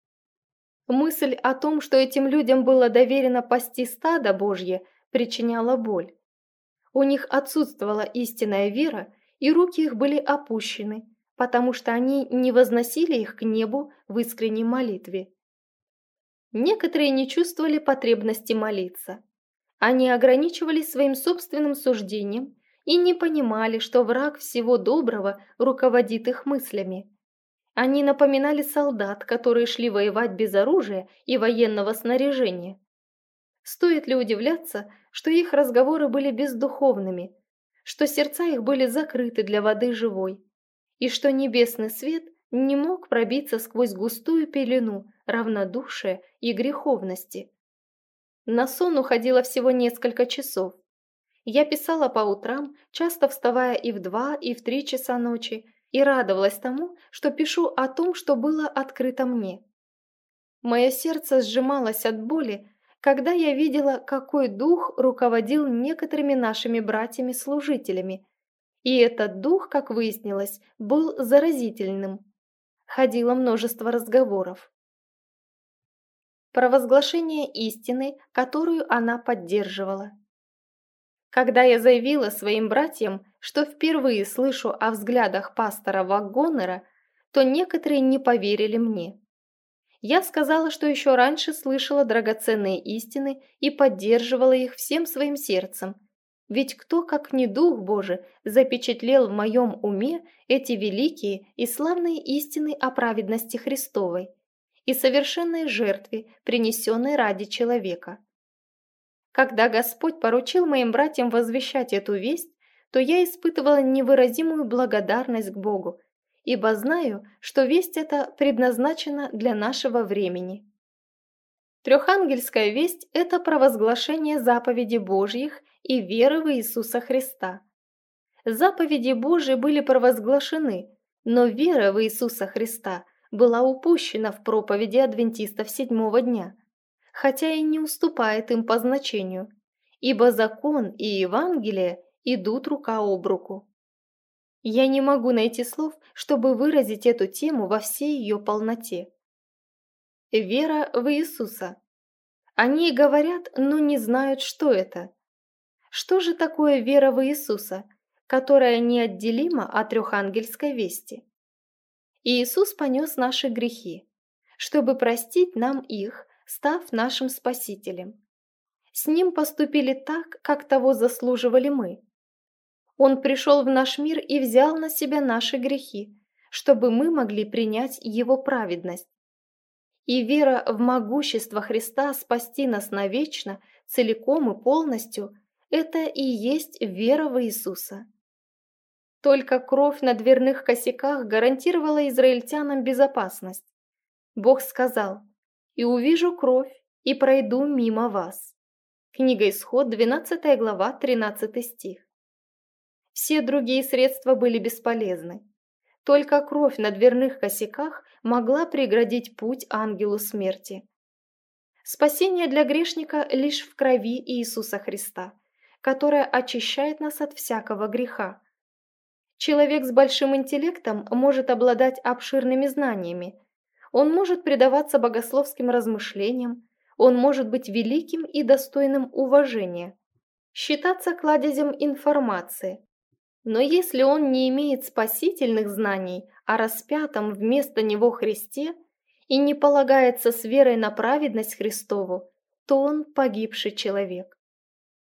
Мысль о том, что этим людям было доверено пасти стадо Божье, причиняла боль. У них отсутствовала истинная вера, и руки их были опущены, потому что они не возносили их к небу в искренней молитве. Некоторые не чувствовали потребности молиться. Они ограничивались своим собственным суждением и не понимали, что враг всего доброго руководит их мыслями. Они напоминали солдат, которые шли воевать без оружия и военного снаряжения. Стоит ли удивляться, что их разговоры были бездуховными, что сердца их были закрыты для воды живой, и что небесный свет не мог пробиться сквозь густую пелену равнодушия и греховности. На сон уходило всего несколько часов. Я писала по утрам, часто вставая и в 2, и в 3 часа ночи, и радовалась тому, что пишу о том, что было открыто мне. Мое сердце сжималось от боли, когда я видела, какой дух руководил некоторыми нашими братьями-служителями. И этот дух, как выяснилось, был заразительным. Ходило множество разговоров. Провозглашение истины, которую она поддерживала. Когда я заявила своим братьям, что впервые слышу о взглядах пастора Ваггонера, то некоторые не поверили мне. Я сказала, что еще раньше слышала драгоценные истины и поддерживала их всем своим сердцем. Ведь кто, как не Дух Божий, запечатлел в моем уме эти великие и славные истины о праведности Христовой и совершенной жертве, принесенной ради человека. Когда Господь поручил моим братьям возвещать эту весть, то я испытывала невыразимую благодарность к Богу, ибо знаю, что весть эта предназначена для нашего времени. Трехангельская весть – это провозглашение заповедей Божьих и веры в Иисуса Христа. Заповеди Божьи были провозглашены, но вера в Иисуса Христа была упущена в проповеди адвентистов седьмого дня, хотя и не уступает им по значению, ибо закон и Евангелие идут рука об руку. Я не могу найти слов, чтобы выразить эту тему во всей ее полноте. Вера в Иисуса. Они говорят, но не знают, что это. Что же такое вера в Иисуса, которая неотделима от трехангельской вести? Иисус понес наши грехи, чтобы простить нам их, став нашим Спасителем. С Ним поступили так, как того заслуживали мы. Он пришел в наш мир и взял на себя наши грехи, чтобы мы могли принять Его праведность. И вера в могущество Христа спасти нас навечно, целиком и полностью, это и есть вера в Иисуса. Только кровь на дверных косяках гарантировала израильтянам безопасность. Бог сказал: «И увижу кровь, и пройду мимо вас». Книга Исход, 12 глава, 13 стих. Все другие средства были бесполезны. Только кровь на дверных косяках могла преградить путь ангелу смерти. Спасение для грешника лишь в крови Иисуса Христа, которая очищает нас от всякого греха. Человек с большим интеллектом может обладать обширными знаниями, он может предаваться богословским размышлениям, он может быть великим и достойным уважения, считаться кладезем информации. Но если он не имеет спасительных знаний о распятом вместо него Христе и не полагается с верой на праведность Христову, то он погибший человек.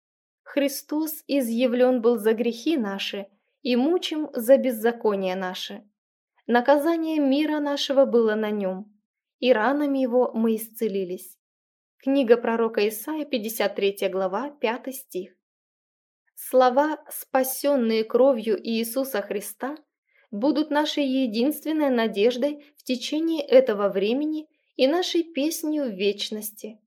Христос изъявлен был за грехи наши и мучим за беззаконие наше. Наказание мира нашего было на нем, и ранами его мы исцелились». Книга пророка Исаия, 53 глава, 5 стих. Слова, спасенные кровью Иисуса Христа, будут нашей единственной надеждой в течение этого времени и нашей песнью в вечности.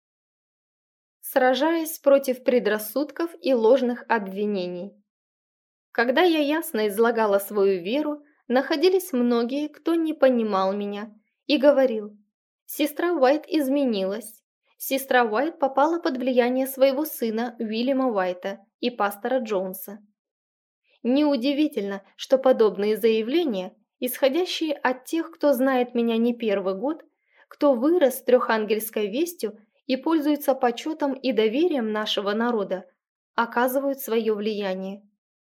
Сражаясь против предрассудков и ложных обвинений. Когда я ясно излагала свою веру, находились многие, кто не понимал меня и говорил: «Сестра Уайт изменилась. Сестра Уайт попала под влияние своего сына Уильяма Уайта и пастора Джонса». Неудивительно, что подобные заявления, исходящие от тех, кто знает меня не первый год, кто вырос с трехангельской вестью и пользуется почетом и доверием нашего народа, оказывают свое влияние.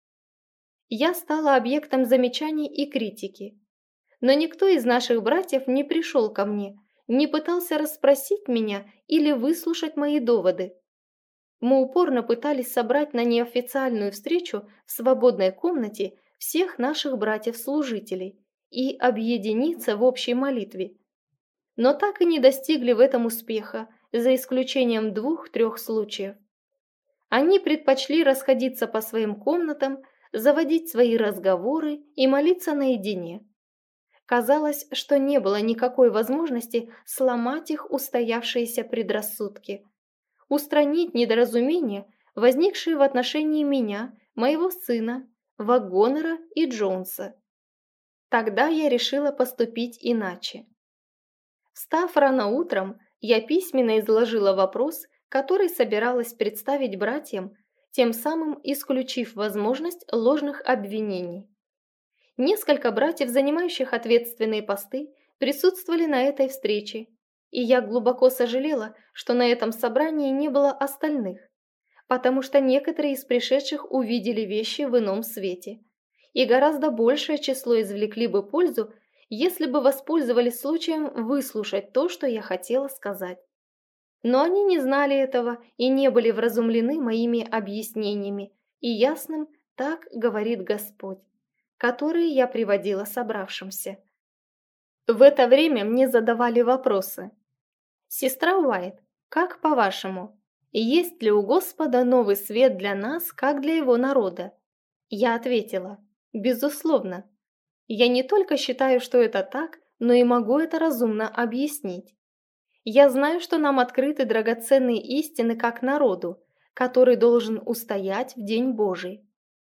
Я стала объектом замечаний и критики. Но никто из наших братьев не пришел ко мне, не пытался расспросить меня или выслушать мои доводы. Мы упорно пытались собрать на неофициальную встречу в свободной комнате всех наших братьев-служителей и объединиться в общей молитве. Но так и не достигли в этом успеха, за исключением 2-3 случаев. Они предпочли расходиться по своим комнатам, заводить свои разговоры и молиться наедине. Казалось, что не было никакой возможности сломать их устоявшиеся предрассудки, устранить недоразумения, возникшие в отношении меня, моего сына, Вагонера и Джонса. Тогда я решила поступить иначе. Встав рано утром, я письменно изложила вопрос, который собиралась представить братьям, тем самым исключив возможность ложных обвинений. Несколько братьев, занимающих ответственные посты, присутствовали на этой встрече, и я глубоко сожалела, что на этом собрании не было остальных, потому что некоторые из пришедших увидели вещи в ином свете, и гораздо большее число извлекли бы пользу, если бы воспользовались случаем выслушать то, что я хотела сказать. Но они не знали этого и не были вразумлены моими объяснениями и ясным «так говорит Господь», которые я приводила собравшимся. В это время мне задавали вопросы. «Сестра Уайт, как по-вашему, есть ли у Господа новый свет для нас, как для его народа?» Я ответила: «Безусловно. Я не только считаю, что это так, но и могу это разумно объяснить. Я знаю, что нам открыты драгоценные истины как народу, который должен устоять в День Божий».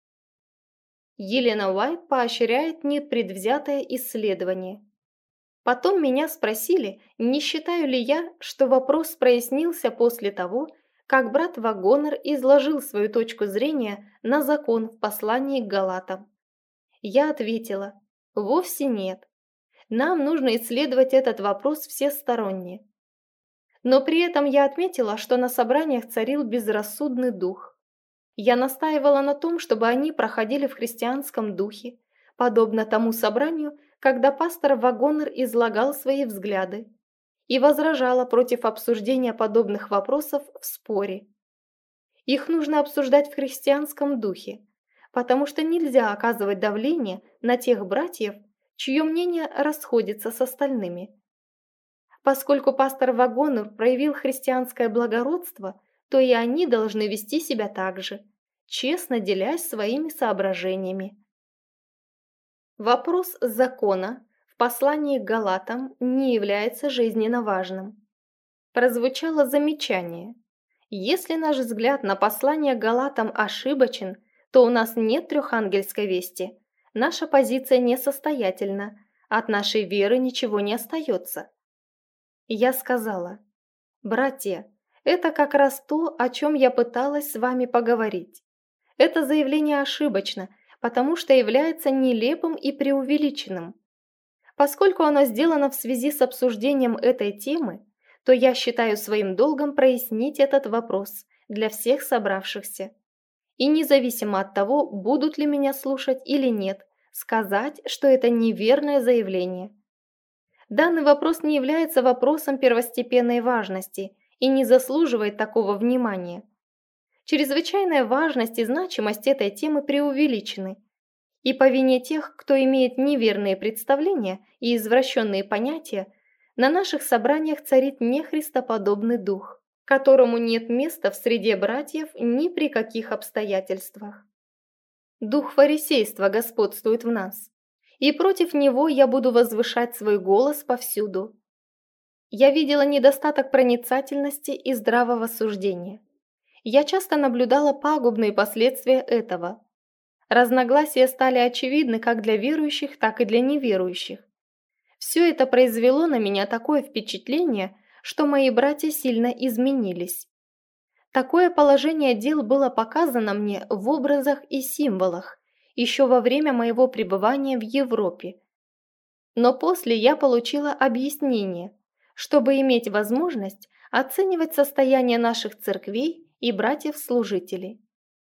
Елена Уайт поощряет непредвзятое исследование. Потом меня спросили, не считаю ли я, что вопрос прояснился после того, как брат Вагонер изложил свою точку зрения на закон в послании к Галатам. Я ответила: вовсе нет. Нам нужно исследовать этот вопрос всесторонне. Но при этом я отметила, что на собраниях царил безрассудный дух. Я настаивала на том, чтобы они проходили в христианском духе, подобно тому собранию, когда пастор Вагонер излагал свои взгляды, и возражала против обсуждения подобных вопросов в споре. Их нужно обсуждать в христианском духе, потому что нельзя оказывать давление на тех братьев, чье мнение расходится с остальными. Поскольку пастор Вагонер проявил христианское благородство, то и они должны вести себя так же, честно делясь своими соображениями. Вопрос закона в послании к Галатам не является жизненно важным. Прозвучало замечание: если наш взгляд на послание к Галатам ошибочен, то у нас нет трехангельской вести, наша позиция несостоятельна, от нашей веры ничего не остается. Я сказала: братья, это как раз то, о чем я пыталась с вами поговорить. Это заявление ошибочно, потому что является нелепым и преувеличенным. Поскольку оно сделано в связи с обсуждением этой темы, то я считаю своим долгом прояснить этот вопрос для всех собравшихся. И независимо от того, будут ли меня слушать или нет, сказать, что это неверное заявление. Данный вопрос не является вопросом первостепенной важности и не заслуживает такого внимания. Чрезвычайная важность и значимость этой темы преувеличены. И по вине тех, кто имеет неверные представления и извращенные понятия, на наших собраниях царит нехристоподобный дух, которому нет места в среде братьев ни при каких обстоятельствах. Дух фарисейства господствует в нас, и против него я буду возвышать свой голос повсюду. Я видела недостаток проницательности и здравого суждения. Я часто наблюдала пагубные последствия этого. Разногласия стали очевидны как для верующих, так и для неверующих. Все это произвело на меня такое впечатление, что мои братья сильно изменились. Такое положение дел было показано мне в образах и символах еще во время моего пребывания в Европе. Но после я получила объяснение, чтобы иметь возможность оценивать состояние наших церквей и братьев-служителей.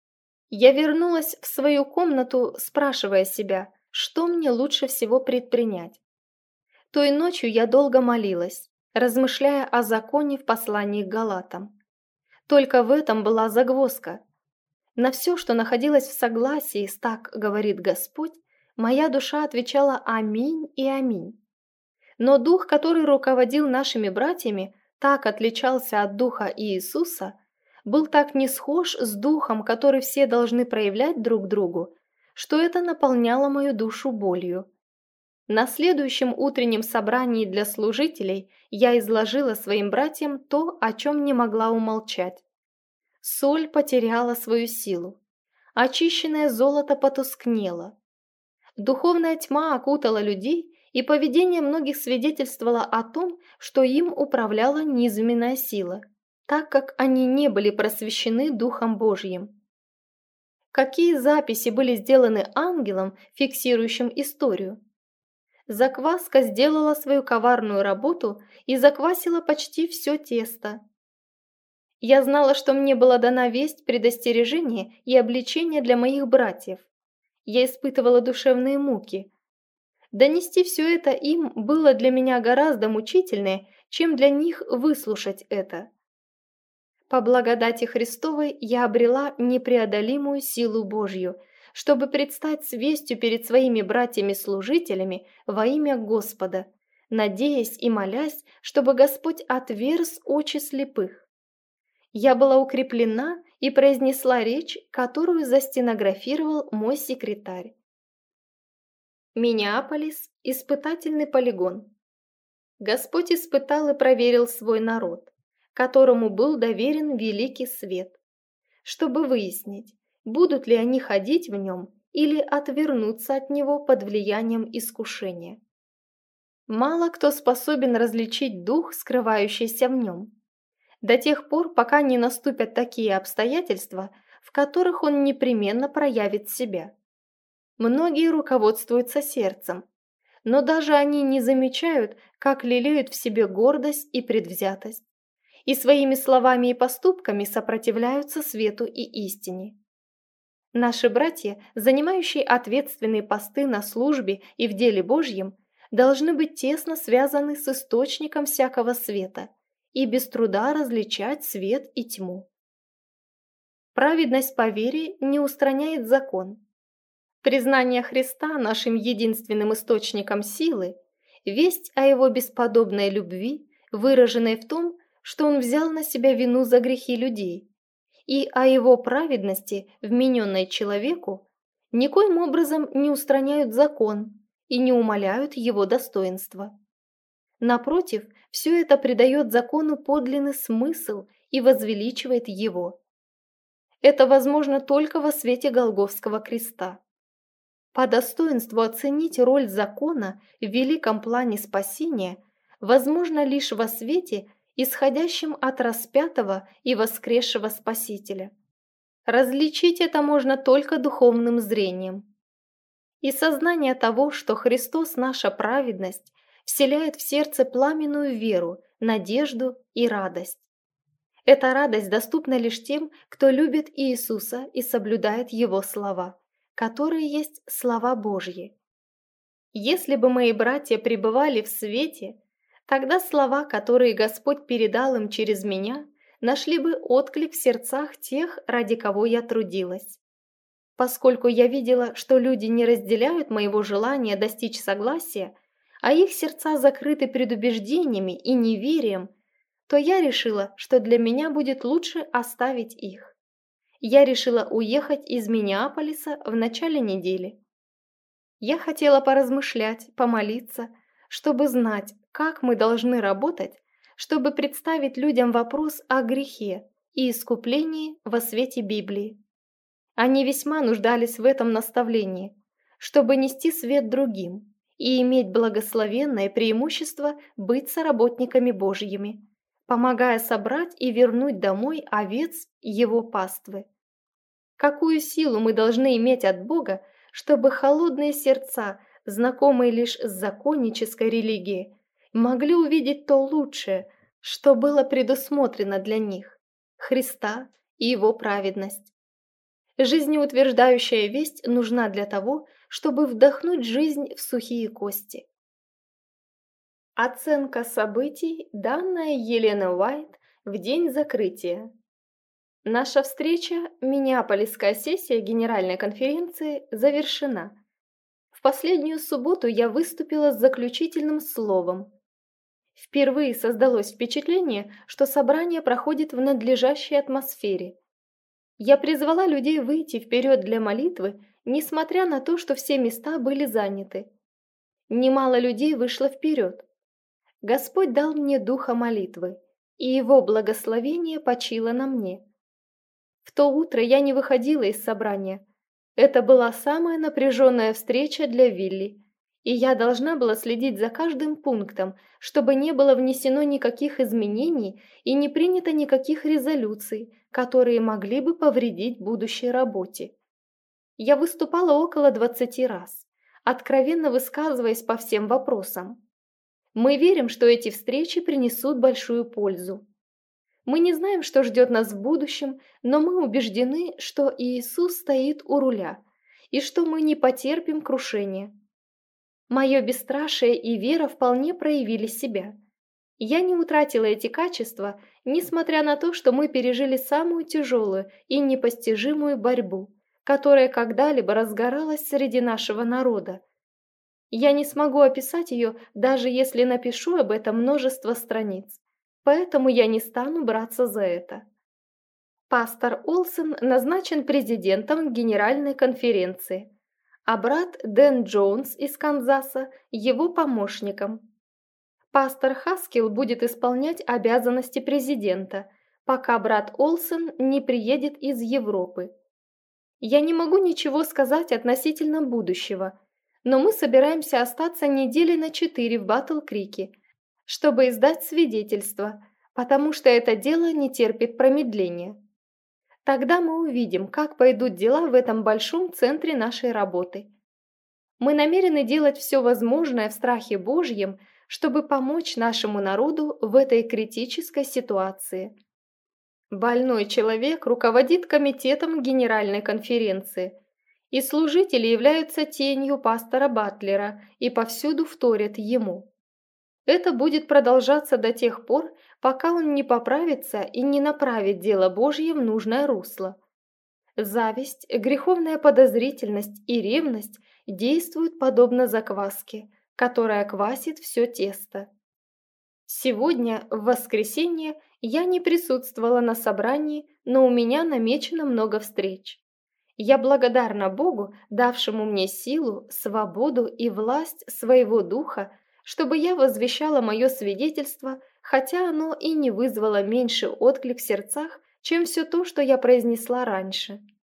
Я вернулась в свою комнату, спрашивая себя, что мне лучше всего предпринять. Той ночью я долго молилась, размышляя о законе в послании к Галатам. Только в этом была загвоздка. На все, что находилось в согласии с «так говорит Господь», моя душа отвечала «Аминь» и «Аминь». Но дух, который руководил нашими братьями, так отличался от духа Иисуса, был так не схож с духом, который все должны проявлять друг другу, что это наполняло мою душу болью. На следующем утреннем собрании для служителей я изложила своим братьям то, о чем не могла умолчать. Соль потеряла свою силу. Очищенное золото потускнело. Духовная тьма окутала людей, и поведение многих свидетельствовало о том, что им управляла низменная сила, так как они не были просвещены Духом Божьим. Какие записи были сделаны ангелом, фиксирующим историю? Закваска сделала свою коварную работу и заквасила почти все тесто. Я знала, что мне была дана весть предостережения и обличения для моих братьев. Я испытывала душевные муки. Донести все это им было для меня гораздо мучительнее, чем для них выслушать это. По благодати Христовой я обрела непреодолимую силу Божью, чтобы предстать с вестью перед своими братьями-служителями во имя Господа, надеясь и молясь, чтобы Господь отверз очи слепых. Я была укреплена и произнесла речь, которую застенографировал мой секретарь. Миннеаполис – испытательный полигон. Господь испытал и проверил свой народ, которому был доверен великий свет, чтобы выяснить, будут ли они ходить в нем или отвернуться от него под влиянием искушения. Мало кто способен различить дух, скрывающийся в нем, до тех пор, пока не наступят такие обстоятельства, в которых он непременно проявит себя. Многие руководствуются сердцем, но даже они не замечают, как лелеют в себе гордость и предвзятость, и своими словами и поступками сопротивляются свету и истине. Наши братья, занимающие ответственные посты на службе и в деле Божьем, должны быть тесно связаны с источником всякого света и без труда различать свет и тьму. Праведность по вере не устраняет закон. Признание Христа нашим единственным источником силы, весть о Его бесподобной любви, выраженной в том, что Он взял на себя вину за грехи людей, и о Его праведности, вмененной человеку, никоим образом не устраняют закон и не умаляют его достоинства. Напротив, все это придает закону подлинный смысл и возвеличивает его. Это возможно только во свете Голгофского креста. По достоинству оценить роль закона в великом плане спасения возможно лишь во свете, исходящем от распятого и воскресшего Спасителя. Различить это можно только духовным зрением. И сознание того, что Христос, наша праведность, вселяет в сердце пламенную веру, надежду и радость. Эта радость доступна лишь тем, кто любит Иисуса и соблюдает Его слова, которые есть слова Божьи. Если бы мои братья пребывали в свете, тогда слова, которые Господь передал им через меня, нашли бы отклик в сердцах тех, ради кого я трудилась. Поскольку я видела, что люди не разделяют моего желания достичь согласия, а их сердца закрыты предубеждениями и неверием, то я решила, что для меня будет лучше оставить их. Я решила уехать из Миннеаполиса в начале недели. Я хотела поразмышлять, помолиться, чтобы знать, как мы должны работать, чтобы представить людям вопрос о грехе и искуплении во свете Библии. Они весьма нуждались в этом наставлении, чтобы нести свет другим и иметь благословенное преимущество быть соработниками Божьими, помогая собрать и вернуть домой овец его паствы. Какую силу мы должны иметь от Бога, чтобы холодные сердца, знакомые лишь с законнической религией, могли увидеть то лучшее, что было предусмотрено для них – Христа и Его праведность. Жизнеутверждающая весть нужна для того, чтобы вдохнуть жизнь в сухие кости. Оценка событий, данная Еленой Уайт в день закрытия. Наша встреча, Миннеаполисская сессия Генеральной конференции, завершена. В последнюю субботу я выступила с заключительным словом. Впервые создалось впечатление, что собрание проходит в надлежащей атмосфере. Я призвала людей выйти вперед для молитвы, несмотря на то, что все места были заняты. Немало людей вышло вперед. Господь дал мне духа молитвы, и Его благословение почило на мне. В то утро я не выходила из собрания. Это была самая напряженная встреча для Вилли, и я должна была следить за каждым пунктом, чтобы не было внесено никаких изменений и не принято никаких резолюций, которые могли бы повредить будущей работе. Я выступала около 20 раз, откровенно высказываясь по всем вопросам. Мы верим, что эти встречи принесут большую пользу. Мы не знаем, что ждет нас в будущем, но мы убеждены, что Иисус стоит у руля, и что мы не потерпим крушения. Мое бесстрашие и вера вполне проявили себя. Я не утратила эти качества, несмотря на то, что мы пережили самую тяжелую и непостижимую борьбу, которая когда-либо разгоралась среди нашего народа. Я не смогу описать ее, даже если напишу об этом множество страниц. Поэтому я не стану браться за это. Пастор Олсен назначен президентом Генеральной конференции, а брат Дэн Джонс из Канзаса его помощником. Пастор Хаскил будет исполнять обязанности президента, пока брат Олсен не приедет из Европы. Я не могу ничего сказать относительно будущего, но мы собираемся остаться недели на 4 в Батл-Крике, чтобы издать свидетельство, потому что это дело не терпит промедления. Тогда мы увидим, как пойдут дела в этом большом центре нашей работы. Мы намерены делать все возможное в страхе Божьем, чтобы помочь нашему народу в этой критической ситуации. Больной человек руководит комитетом Генеральной конференции, и служители являются тенью пастора Батлера и повсюду вторят ему. Это будет продолжаться до тех пор, пока он не поправится и не направит дело Божье в нужное русло. Зависть, греховная подозрительность и ревность действуют подобно закваске, которая квасит все тесто. Сегодня, в воскресенье, я не присутствовала на собрании, но у меня намечено много встреч. Я благодарна Богу, давшему мне силу, свободу и власть своего духа, чтобы я возвещала мое свидетельство, хотя оно и не вызвало меньше отклик в сердцах, чем все то, что я произнесла раньше.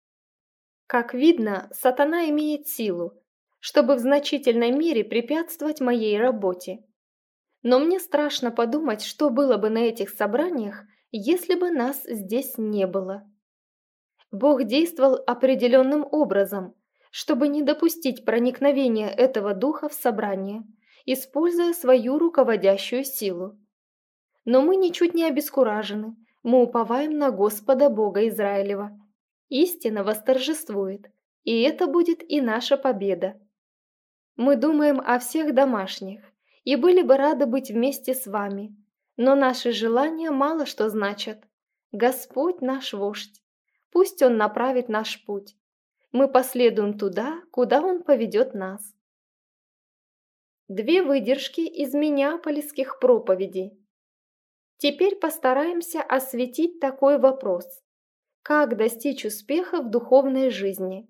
Как видно, сатана имеет силу, чтобы в значительной мере препятствовать моей работе. Но мне страшно подумать, что было бы на этих собраниях, если бы нас здесь не было. Бог действовал определенным образом, чтобы не допустить проникновения этого духа в собрание, используя свою руководящую силу. Но мы ничуть не обескуражены, мы уповаем на Господа Бога Израилева. Истина восторжествует, и это будет и наша победа. Мы думаем о всех домашних и были бы рады быть вместе с вами, но наши желания мало что значат. Господь наш вождь, пусть Он направит наш путь. Мы последуем туда, куда Он поведет нас. Две выдержки из миннеаполисских проповедей. Теперь постараемся осветить такой вопрос. Как достичь успеха в духовной жизни?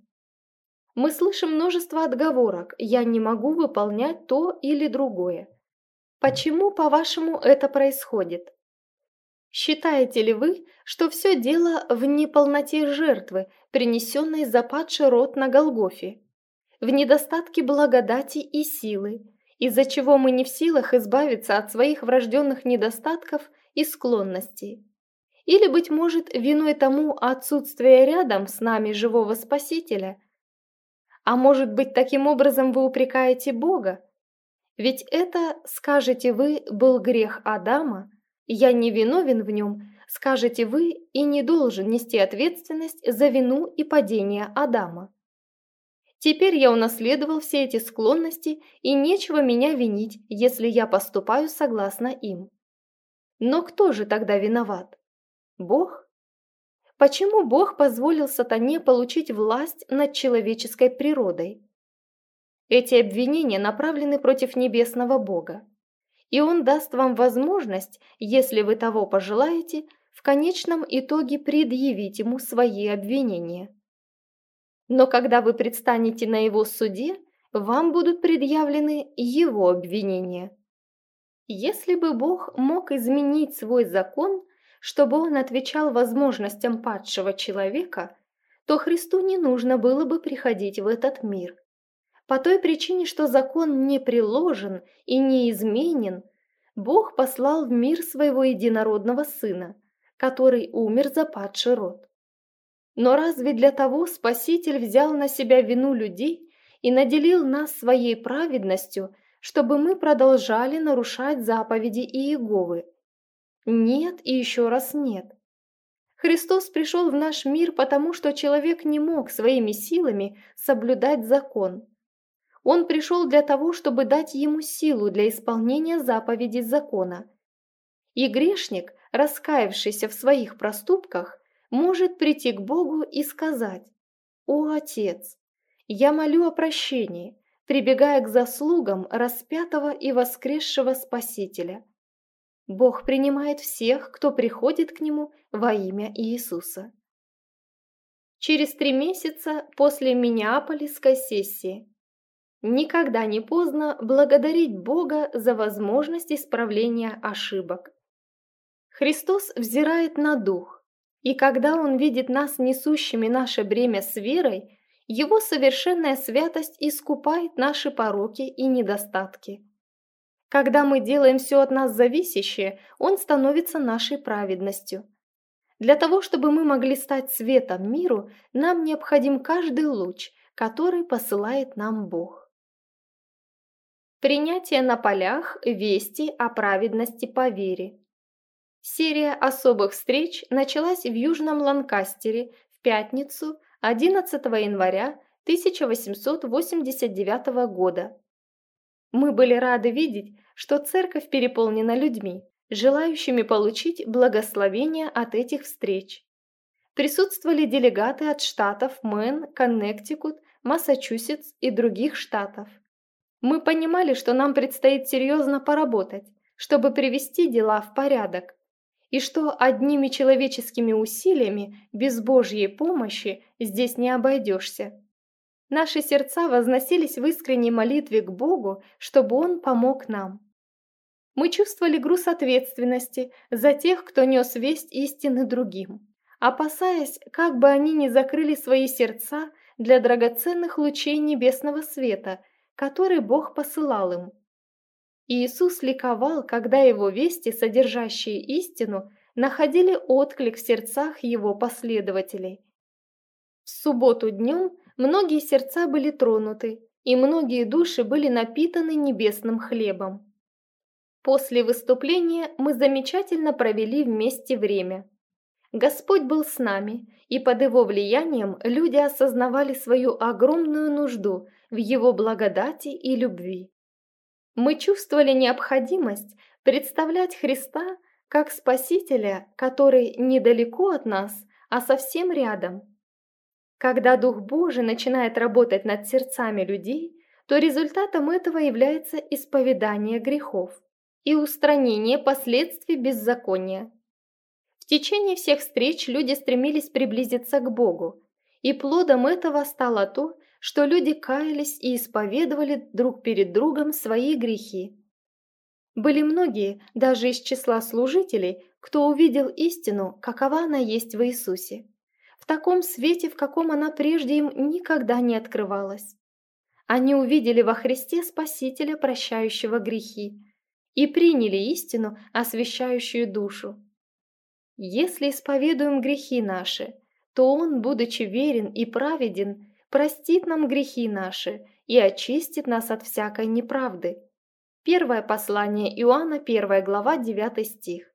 Мы слышим множество отговорок «я не могу выполнять то или другое». Почему, по-вашему, это происходит? Считаете ли вы, что все дело в неполноте жертвы, принесенной за падший род на Голгофе, в недостатке благодати и силы, из-за чего мы не в силах избавиться от своих врожденных недостатков и склонностей? Или, быть может, виной тому отсутствие рядом с нами живого Спасителя? А может быть, таким образом вы упрекаете Бога? Ведь это, скажете вы, был грех Адама, я не виновен в нем, скажете вы, и не должен нести ответственность за вину и падение Адама. Теперь я унаследовал все эти склонности, и нечего меня винить, если я поступаю согласно им. Но кто же тогда виноват? Бог? Почему Бог позволил сатане получить власть над человеческой природой? Эти обвинения направлены против небесного Бога, и Он даст вам возможность, если вы того пожелаете, в конечном итоге предъявить Ему свои обвинения. Но когда вы предстанете на Его суде, вам будут предъявлены Его обвинения. Если бы Бог мог изменить свой закон, чтобы он отвечал возможностям падшего человека, то Христу не нужно было бы приходить в этот мир. По той причине, что закон не приложен и не изменен, Бог послал в мир своего единородного Сына, который умер за падший род. Но разве для того Спаситель взял на себя вину людей и наделил нас своей праведностью, чтобы мы продолжали нарушать заповеди Иеговы? Нет и еще раз нет. Христос пришел в наш мир, потому что человек не мог своими силами соблюдать закон. Он пришел для того, чтобы дать ему силу для исполнения заповедей закона. И грешник, раскаявшийся в своих проступках, может прийти к Богу и сказать: «О, Отец, я молю о прощении, прибегая к заслугам распятого и воскресшего Спасителя». Бог принимает всех, кто приходит к Нему во имя Иисуса. Через 3 месяца после Миннеаполисской сессии. Никогда не поздно благодарить Бога за возможность исправления ошибок. Христос взирает на дух, и когда Он видит нас несущими наше бремя с верой, Его совершенная святость искупает наши пороки и недостатки. Когда мы делаем все от нас зависящее, Он становится нашей праведностью. Для того, чтобы мы могли стать светом миру, нам необходим каждый луч, который посылает нам Бог. Принятие на полях вести о праведности по вере. Серия особых встреч началась в Южном Ланкастере в пятницу 11 января 1889 года. Мы были рады видеть, что церковь переполнена людьми, желающими получить благословение от этих встреч. Присутствовали делегаты от штатов Мэн, Коннектикут, Массачусетс и других штатов. Мы понимали, что нам предстоит серьезно поработать, чтобы привести дела в порядок, и что одними человеческими усилиями без Божьей помощи здесь не обойдешься. Наши сердца возносились в искренней молитве к Богу, чтобы Он помог нам. Мы чувствовали груз ответственности за тех, кто нес весть истины другим, опасаясь, как бы они не закрыли свои сердца для драгоценных лучей небесного света, который Бог посылал им. Иисус ликовал, когда Его вести, содержащие истину, находили отклик в сердцах Его последователей. В субботу днем многие сердца были тронуты, и многие души были напитаны небесным хлебом. После выступления мы замечательно провели вместе время. Господь был с нами, и под Его влиянием люди осознавали свою огромную нужду в Его благодати и любви. Мы чувствовали необходимость представлять Христа как Спасителя, который недалеко от нас, а совсем рядом. Когда Дух Божий начинает работать над сердцами людей, то результатом этого является исповедание грехов и устранение последствий беззакония. В течение всех встреч люди стремились приблизиться к Богу, и плодом этого стало то, что люди каялись и исповедовали друг перед другом свои грехи. Были многие, даже из числа служителей, кто увидел истину, какова она есть в Иисусе, в таком свете, в каком она прежде им никогда не открывалась. Они увидели во Христе Спасителя, прощающего грехи, и приняли истину, освящающую душу. Если исповедуем грехи наши, то Он, будучи верен и праведен, простит нам грехи наши и очистит нас от всякой неправды. Первое послание Иоанна, 1 глава, 9 стих.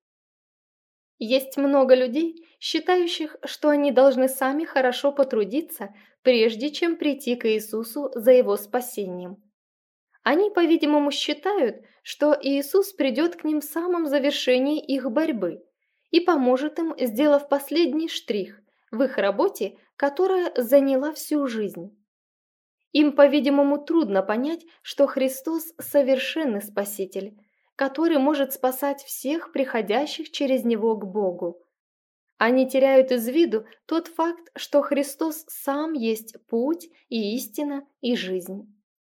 Есть много людей, считающих, что они должны сами хорошо потрудиться, прежде чем прийти к Иисусу за Его спасением. Они, по-видимому, считают, что Иисус придет к ним в самом завершении их борьбы и поможет им, сделав последний штрих в их работе, которая заняла всю жизнь. Им, по-видимому, трудно понять, что Христос – совершенный Спаситель, который может спасать всех приходящих через Него к Богу. Они теряют из виду тот факт, что Христос сам есть путь и истина и жизнь.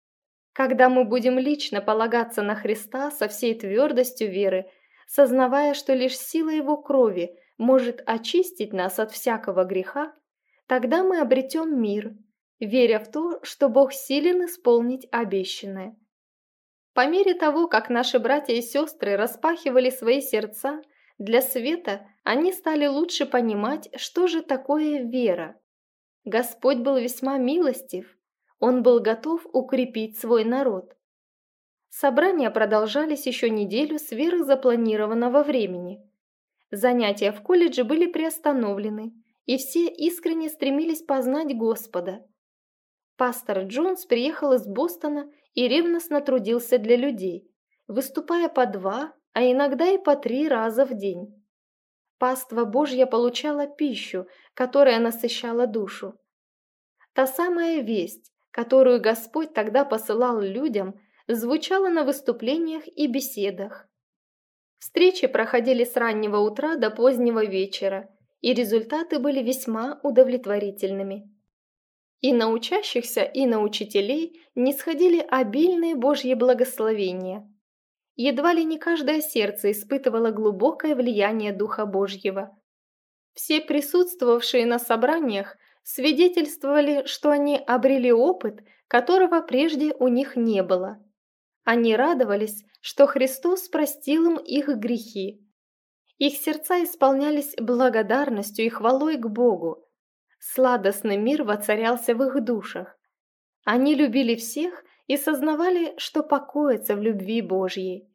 Когда мы будем лично полагаться на Христа со всей твердостью веры, сознавая, что лишь сила Его крови может очистить нас от всякого греха, тогда мы обретем мир, веря в то, что Бог силен исполнить обещанное. По мере того, как наши братья и сестры распахивали свои сердца для света, они стали лучше понимать, что же такое вера. Господь был весьма милостив, Он был готов укрепить свой народ. Собрания продолжались еще неделю сверх запланированного времени. Занятия в колледже были приостановлены, и все искренне стремились познать Господа. Пастор Джонс приехал из Бостона и ревностно трудился для людей, выступая по 2, а иногда и по 3 раза в день. Паства Божья получала пищу, которая насыщала душу. Та самая весть, которую Господь тогда посылал людям, звучала на выступлениях и беседах. Встречи проходили с раннего утра до позднего вечера, и результаты были весьма удовлетворительными. И на учащихся, и на учителей нисходили обильные Божьи благословения. Едва ли не каждое сердце испытывало глубокое влияние Духа Божьего. Все присутствовавшие на собраниях свидетельствовали, что они обрели опыт, которого прежде у них не было. Они радовались, что Христос простил им их грехи. Их сердца исполнялись благодарностью и хвалой к Богу. Сладостный мир воцарялся в их душах. Они любили всех и сознавали, что покоятся в любви Божьей.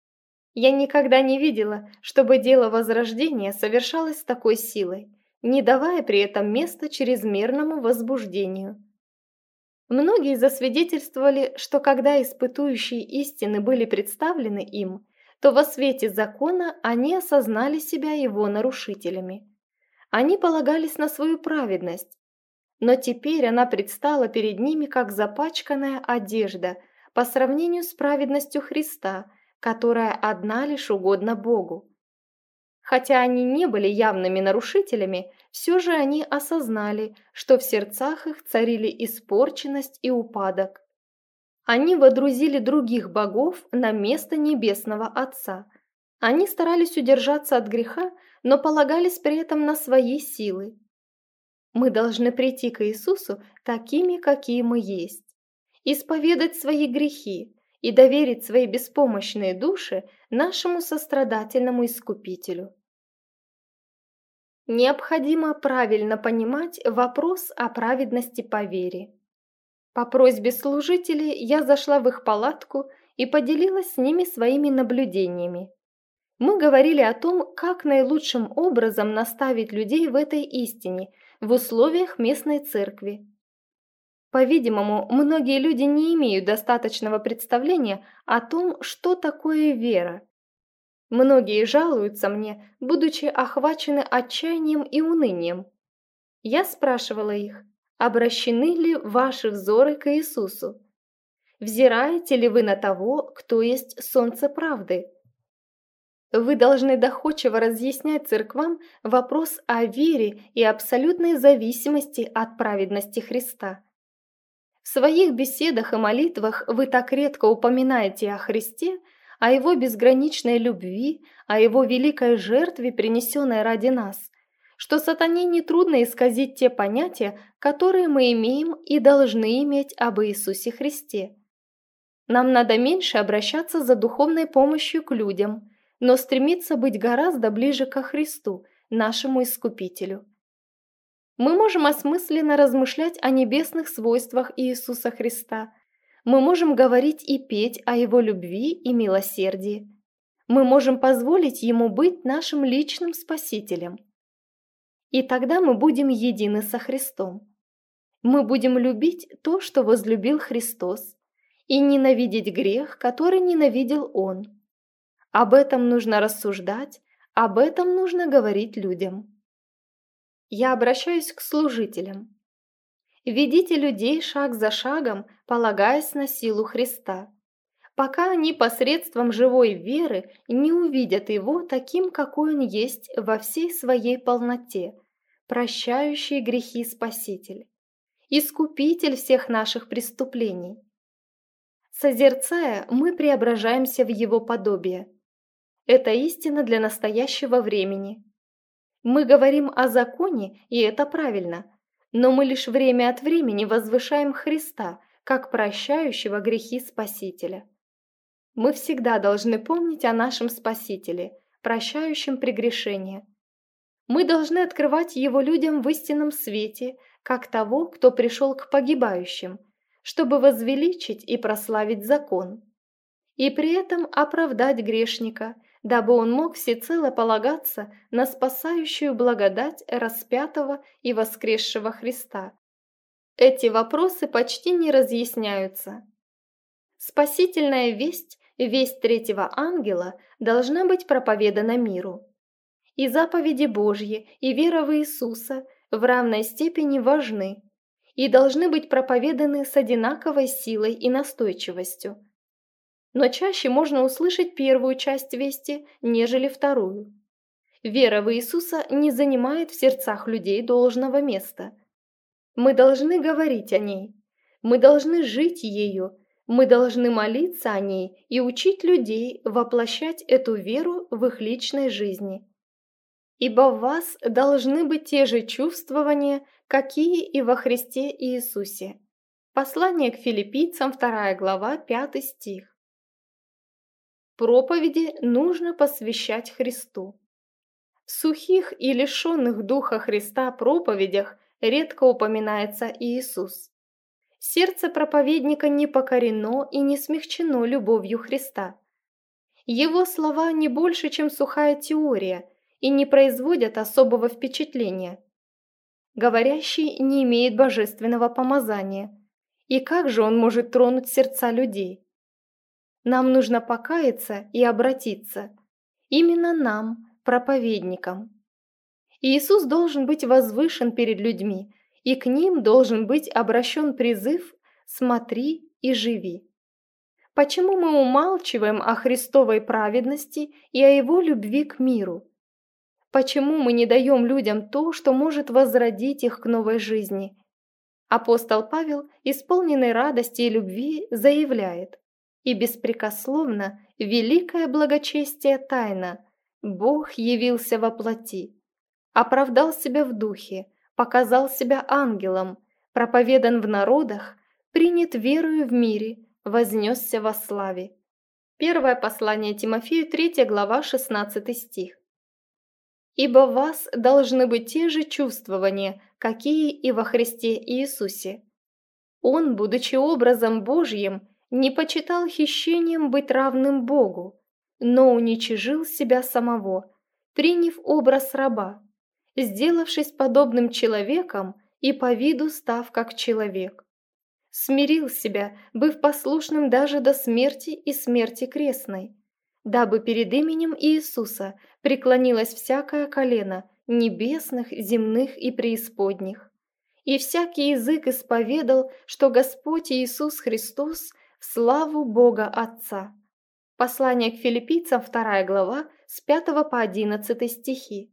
Я никогда не видела, чтобы дело возрождения совершалось с такой силой, не давая при этом места чрезмерному возбуждению. Многие засвидетельствовали, что когда испытующие истины были представлены им, то во свете закона они осознали себя его нарушителями. Они полагались на свою праведность, но теперь она предстала перед ними как запачканная одежда по сравнению с праведностью Христа, которая одна лишь угодна Богу. Хотя они не были явными нарушителями, все же они осознали, что в сердцах их царили испорченность и упадок. Они водрузили других богов на место Небесного Отца. Они старались удержаться от греха, но полагались при этом на свои силы. Мы должны прийти к Иисусу такими, какие мы есть, исповедать свои грехи и доверить свои беспомощные души нашему сострадательному Искупителю. Необходимо правильно понимать вопрос о праведности по вере. По просьбе служителей я зашла в их палатку и поделилась с ними своими наблюдениями. Мы говорили о том, как наилучшим образом наставить людей в этой истине в условиях местной церкви. По-видимому, многие люди не имеют достаточного представления о том, что такое вера. Многие жалуются мне, будучи охвачены отчаянием и унынием. Я спрашивала их, обращены ли ваши взоры к Иисусу? Взираете ли вы на того, кто есть солнце правды? Вы должны доходчиво разъяснять церквам вопрос о вере и абсолютной зависимости от праведности Христа. В своих беседах и молитвах вы так редко упоминаете о Христе, о Его безграничной любви, о Его великой жертве, принесенной ради нас, что сатане нетрудно исказить те понятия, которые мы имеем и должны иметь об Иисусе Христе. Нам надо меньше обращаться за духовной помощью к людям, но стремиться быть гораздо ближе ко Христу, нашему Искупителю. Мы можем осмысленно размышлять о небесных свойствах Иисуса Христа. Мы можем говорить и петь о Его любви и милосердии. Мы можем позволить Ему быть нашим личным Спасителем. И тогда мы будем едины со Христом. Мы будем любить то, что возлюбил Христос, и ненавидеть грех, который ненавидел Он. Об этом нужно рассуждать, об этом нужно говорить людям. Я обращаюсь к служителям. Ведите людей шаг за шагом, полагаясь на силу Христа, пока они посредством живой веры не увидят Его таким, какой Он есть во всей своей полноте, прощающий грехи Спаситель, Искупитель всех наших преступлений. Созерцая, мы преображаемся в Его подобие. Это истина для настоящего времени. Мы говорим о законе, и это правильно, но мы лишь время от времени возвышаем Христа, как прощающего грехи Спасителя. Мы всегда должны помнить о нашем Спасителе, прощающем прегрешения. Мы должны открывать Его людям в истинном свете, как того, кто пришел к погибающим, чтобы возвеличить и прославить закон, и при этом оправдать грешника, дабы он мог всецело полагаться на спасающую благодать распятого и воскресшего Христа. Эти вопросы почти не разъясняются. Спасительная весть, весть третьего ангела, должна быть проповедана миру. И заповеди Божьи, и вера в Иисуса в равной степени важны и должны быть проповеданы с одинаковой силой и настойчивостью. Но чаще можно услышать первую часть вести, нежели вторую. Вера в Иисуса не занимает в сердцах людей должного места. Мы должны говорить о ней, мы должны жить ею, мы должны молиться о ней и учить людей воплощать эту веру в их личной жизни. Ибо в вас должны быть те же чувствования, какие и во Христе Иисусе. Послание к филиппийцам, 2 глава, 5 стих. Проповеди нужно посвящать Христу. В сухих и лишенных Духа Христа проповедях редко упоминается Иисус. Сердце проповедника не покорено и не смягчено любовью Христа. Его слова не больше, чем сухая теория, и не производят особого впечатления. Говорящий не имеет божественного помазания. И как же он может тронуть сердца людей? Нам нужно покаяться и обратиться. Именно нам, проповедникам. Иисус должен быть возвышен перед людьми, и к ним должен быть обращен призыв «Смотри и живи». Почему мы умалчиваем о Христовой праведности и о Его любви к миру? Почему мы не даем людям то, что может возродить их к новой жизни? Апостол Павел, исполненный радости и любви, заявляет: «И беспрекословно великое благочестие тайна, Бог явился во плоти, оправдал себя в духе, показал себя ангелом, проповедан в народах, принят верою в мире, вознесся во славе». Первое послание Тимофею, 3 глава, 16 стих. «Ибо в вас должны быть те же чувствования, какие и во Христе Иисусе. Он, будучи образом Божьим, не почитал хищением быть равным Богу, но уничижил себя самого, приняв образ раба, сделавшись подобным человеком и по виду став как человек. Смирил себя, быв послушным даже до смерти и смерти крестной. дабы перед именем Иисуса преклонилось всякое колено небесных, земных и преисподних, и всякий язык исповедал, что Господь Иисус Христос в славу Бога Отца». Послание к филиппийцам, 2 глава, с 5 по 11 стихи.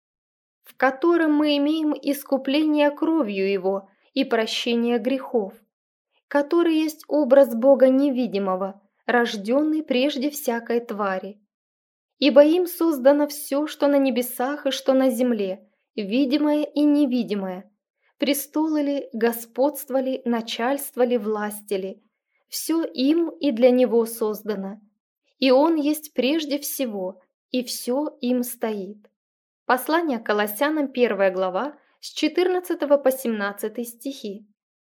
«В котором мы имеем искупление кровью Его и прощение грехов, который есть образ Бога невидимого, рожденный прежде всякой твари. Ибо им создано все, что на небесах и что на земле, видимое и невидимое, престолы ли, господства ли, начальства ли, власти ли, все им и для Него создано. И Он есть прежде всего, и все им стоит». Послание к Колоссянам, 1 глава, с 14 по 17 стихи.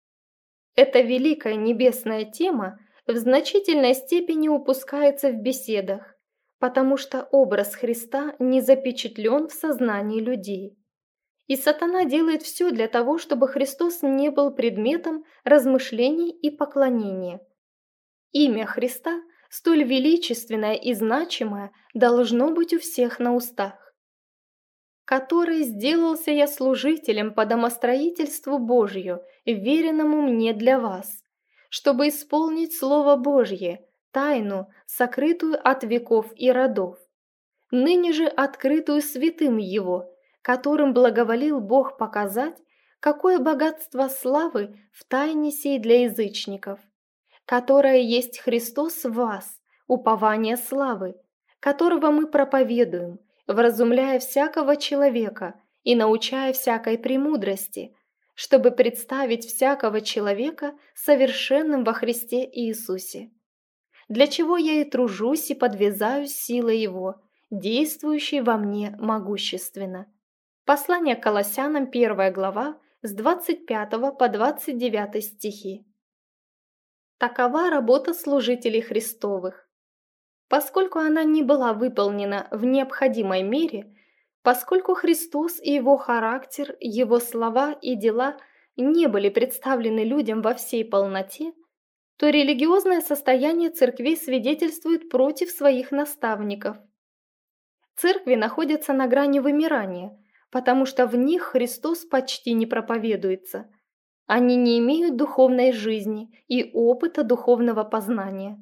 Эта великая небесная тема в значительной степени упускается в беседах, потому что образ Христа не запечатлен в сознании людей. И сатана делает все для того, чтобы Христос не был предметом размышлений и поклонения. Имя Христа, столь величественное и значимое, должно быть у всех на устах. «Который сделался я служителем по домостроительству Божию, веренному мне для вас, чтобы исполнить Слово Божье, тайну, сокрытую от веков и родов, ныне же открытую святым Его, которым благоволил Бог показать, какое богатство славы в тайне сей для язычников, которое есть Христос в вас, упование славы, которого мы проповедуем, вразумляя всякого человека и научая всякой премудрости, чтобы представить всякого человека совершенным во Христе Иисусе. Для чего я и тружусь и подвязаюсь силой Его, действующей во мне могущественно». Послание к Колоссянам, 1 глава, с 25 по 29 стихи. Такова работа служителей Христовых. Поскольку она не была выполнена в необходимой мере, поскольку Христос и Его характер, Его слова и дела не были представлены людям во всей полноте, то религиозное состояние церквей свидетельствует против своих наставников. Церкви находятся на грани вымирания, потому что в них Христос почти не проповедуется. Они не имеют духовной жизни и опыта духовного познания.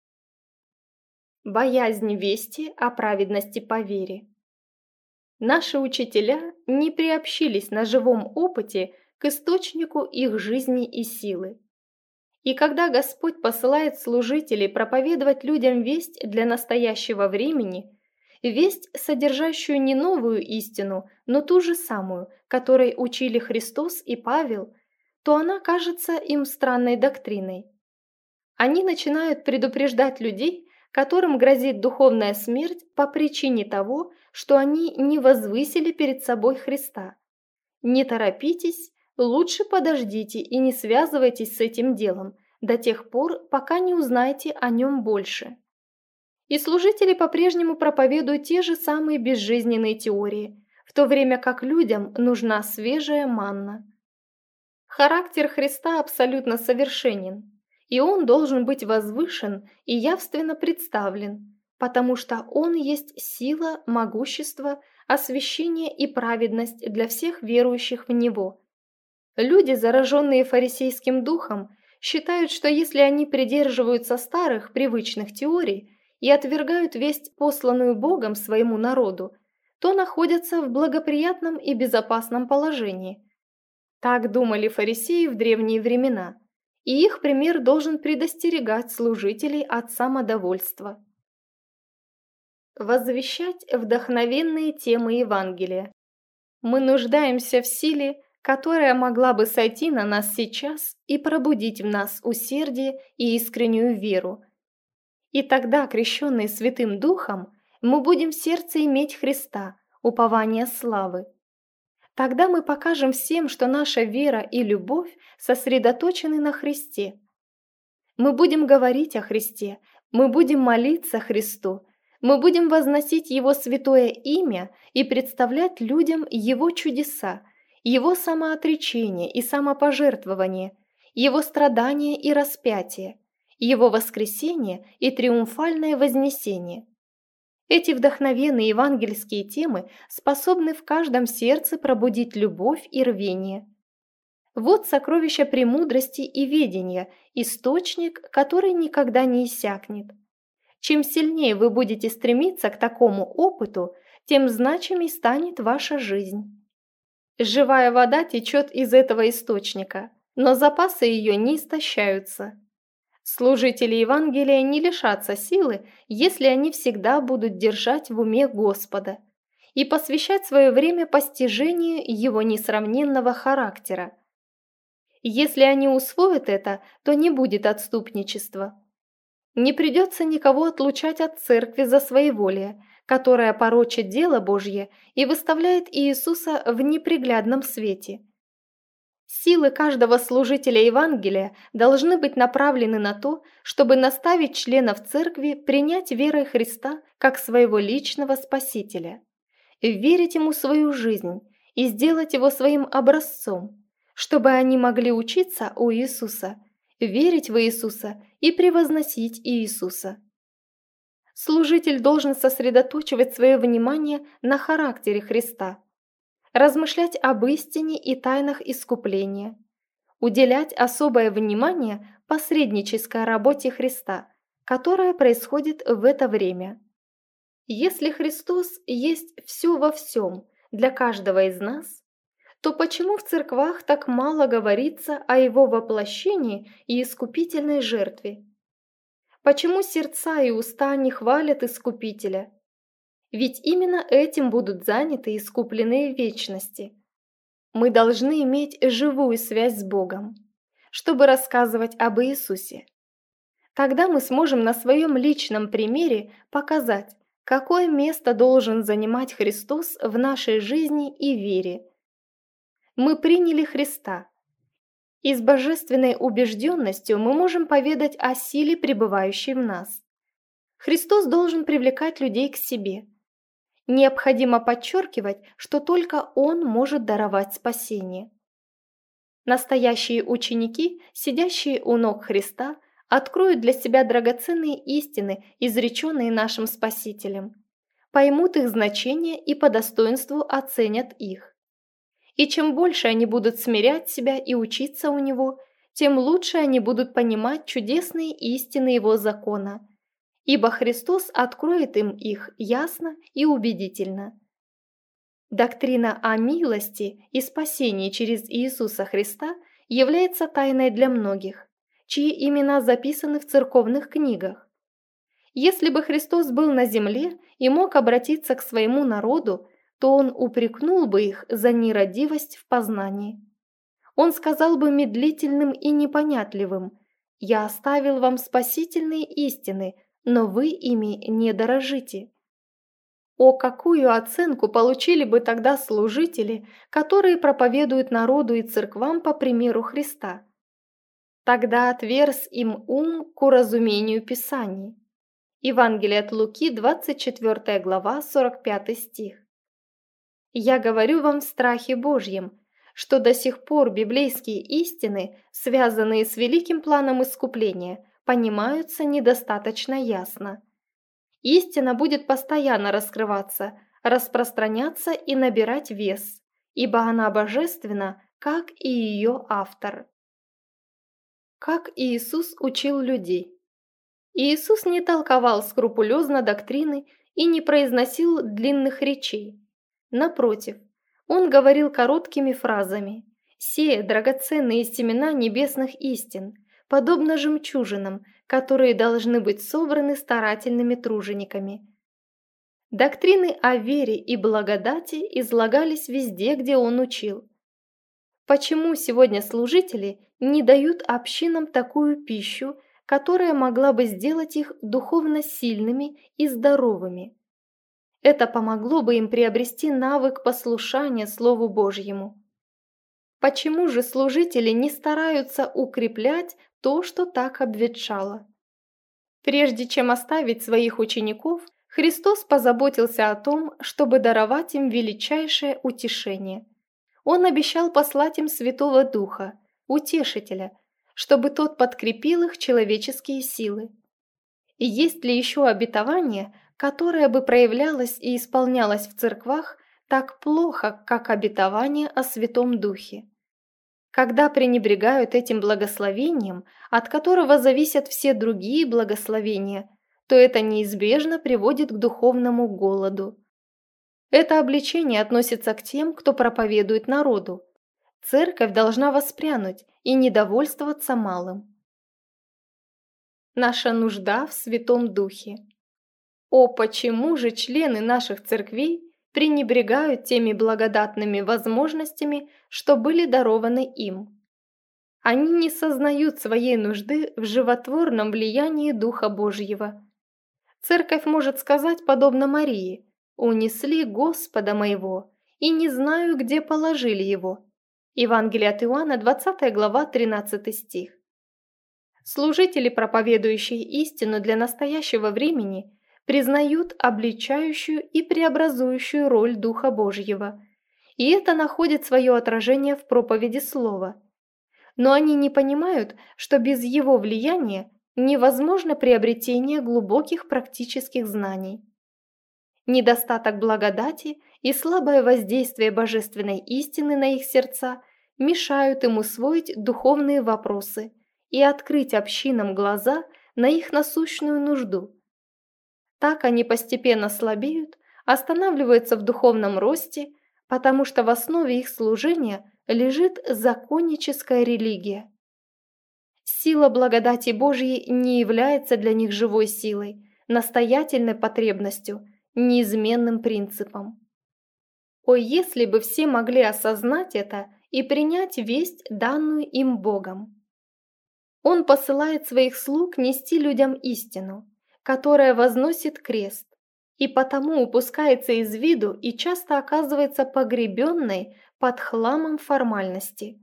Боязнь вести о праведности по вере. Наши учителя не приобщились на живом опыте к источнику их жизни и силы. И когда Господь посылает служителей проповедовать людям весть для настоящего времени, весть, содержащую не новую истину, но ту же самую, которой учили Христос и Павел, то она кажется им странной доктриной. Они начинают предупреждать людей, которым грозит духовная смерть по причине того, что они не возвысили перед собой Христа. Не торопитесь, лучше подождите и не связывайтесь с этим делом до тех пор, пока не узнаете о нем больше. И служители по-прежнему проповедуют те же самые безжизненные теории, в то время как людям нужна свежая манна. Характер Христа абсолютно совершенен, и Он должен быть возвышен и явственно представлен, потому что Он есть сила, могущество, освящение и праведность для всех верующих в Него. Люди, зараженные фарисейским духом, считают, что если они придерживаются старых, привычных теорий и отвергают весть, посланную Богом своему народу, то находятся в благоприятном и безопасном положении. Так думали фарисеи в древние времена, и их пример должен предостерегать служителей от самодовольства. Возвещать вдохновенные темы Евангелия. Мы нуждаемся в силе, которая могла бы сойти на нас сейчас и пробудить в нас усердие и искреннюю веру. И тогда, крещенные Святым Духом, мы будем в сердце иметь Христа, упование славы. Тогда мы покажем всем, что наша вера и любовь сосредоточены на Христе. Мы будем говорить о Христе, мы будем молиться Христу, мы будем возносить Его святое имя и представлять людям Его чудеса, Его самоотречение и самопожертвование, Его страдания и распятие, Его воскресение и триумфальное вознесение. Эти вдохновенные евангельские темы способны в каждом сердце пробудить любовь и рвение. Вот сокровище премудрости и ведения, источник, который никогда не иссякнет. Чем сильнее вы будете стремиться к такому опыту, тем значимей станет ваша жизнь. Живая вода течет из этого источника, но запасы ее не истощаются. Служители Евангелия не лишатся силы, если они всегда будут держать в уме Господа и посвящать свое время постижению Его несравненного характера. Если они усвоят это, то не будет отступничества. Не придется никого отлучать от церкви за своеволие, которое порочит дело Божье и выставляет Иисуса в неприглядном свете. Силы каждого служителя Евангелия должны быть направлены на то, чтобы наставить членов церкви принять верой Христа как своего личного Спасителя, верить Ему свою жизнь и сделать Его своим образцом, чтобы они могли учиться у Иисуса, верить в Иисуса и превозносить Иисуса. Служитель должен сосредоточивать свое внимание на характере Христа, размышлять об истине и тайнах искупления, уделять особое внимание посреднической работе Христа, которая происходит в это время. Если Христос есть все во всем для каждого из нас, то почему в церквах так мало говорится о Его воплощении и искупительной жертве? Почему сердца и уста не хвалят Искупителя? Ведь именно этим будут заняты искупленные в вечности. Мы должны иметь живую связь с Богом, чтобы рассказывать об Иисусе. Тогда мы сможем на своем личном примере показать, какое место должен занимать Христос в нашей жизни и вере. Мы приняли Христа. И с божественной убежденностью мы можем поведать о силе, пребывающей в нас. Христос должен привлекать людей к себе. Необходимо подчеркивать, что только Он может даровать спасение. Настоящие ученики, сидящие у ног Христа, откроют для себя драгоценные истины, изреченные нашим Спасителем, поймут их значение и по достоинству оценят их. И чем больше они будут смирять себя и учиться у Него, тем лучше они будут понимать чудесные истины Его закона, ибо Христос откроет им их ясно и убедительно. Доктрина о милости и спасении через Иисуса Христа является тайной для многих, чьи имена записаны в церковных книгах. Если бы Христос был на земле и мог обратиться к своему народу, то Он упрекнул бы их за нерадивость в познании. Он сказал бы медлительным и непонятливым: «Я оставил вам спасительные истины, но вы ими не дорожите». О, какую оценку получили бы тогда служители, которые проповедуют народу и церквам по примеру Христа? Тогда отверз им ум к уразумению Писаний. Евангелие от Луки, 24 глава, 45 стих. Я говорю вам в страхе Божьем, что до сих пор библейские истины, связанные с великим планом искупления, понимаются недостаточно ясно. Истина будет постоянно раскрываться, распространяться и набирать вес, ибо она божественна, как и ее автор. Как Иисус учил людей? Иисус не толковал скрупулезно доктрины и не произносил длинных речей. Напротив, Он говорил короткими фразами, сея драгоценные семена небесных истин, подобно жемчужинам, которые должны быть собраны старательными тружениками. Доктрины о вере и благодати излагались везде, где Он учил. Почему сегодня служители не дают общинам такую пищу, которая могла бы сделать их духовно сильными и здоровыми? Это помогло бы им приобрести навык послушания Слову Божьему. Почему же служители не стараются укреплять то, что так обветшало? Прежде чем оставить своих учеников, Христос позаботился о том, чтобы даровать им величайшее утешение. Он обещал послать им Святого Духа, Утешителя, чтобы тот подкрепил их человеческие силы. И есть ли еще обетование, которое бы проявлялось и исполнялось в церквах так плохо, как обетование о Святом Духе. Когда пренебрегают этим благословением, от которого зависят все другие благословения, то это неизбежно приводит к духовному голоду. Это обличение относится к тем, кто проповедует народу. Церковь должна воспрянуть и не довольствоваться малым. Наша нужда в Святом Духе. О, почему же члены наших церквей пренебрегают теми благодатными возможностями, что были дарованы им? Они не сознают своей нужды в животворном влиянии Духа Божьего. Церковь может сказать, подобно Марии: «Унесли Господа моего, и не знаю, где положили его». Евангелие от Иоанна, 20 глава, 13 стих. Служители, проповедующие истину для настоящего времени, признают обличающую и преобразующую роль Духа Божьего, и это находит свое отражение в проповеди Слова. Но они не понимают, что без его влияния невозможно приобретение глубоких практических знаний. Недостаток благодати и слабое воздействие божественной истины на их сердца мешают им усвоить духовные вопросы и открыть общинам глаза на их насущную нужду. Так они постепенно слабеют, останавливаются в духовном росте, потому что в основе их служения лежит законническая религия. Сила благодати Божьей не является для них живой силой, настоятельной потребностью, неизменным принципом. О, если бы все могли осознать это и принять весть, данную им Богом! Он посылает своих слуг нести людям истину, которая возносит крест, и потому упускается из виду и часто оказывается погребенной под хламом формальности.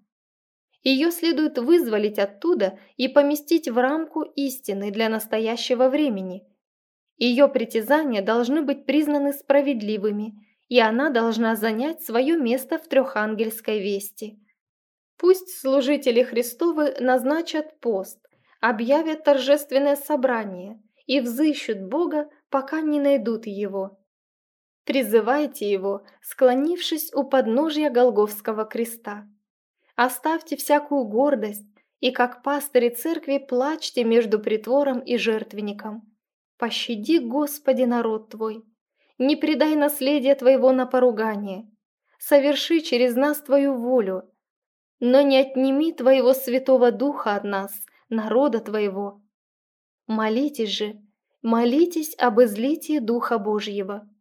Ее следует вызволить оттуда и поместить в рамку истины для настоящего времени. Ее притязания должны быть признаны справедливыми, и она должна занять свое место в трехангельской вести. Пусть служители Христовы назначат пост, объявят торжественное собрание и взыщут Бога, пока не найдут Его. Призывайте Его, склонившись у подножия Голгофского креста. Оставьте всякую гордость и, как пастыри церкви, плачьте между притвором и жертвенником. Пощади, Господи, народ Твой. Не предай наследие Твоего на поругание. Соверши через нас Твою волю, но не отними Твоего Святого Духа от нас, народа Твоего. Молитесь же, молитесь об излитии Духа Божьего.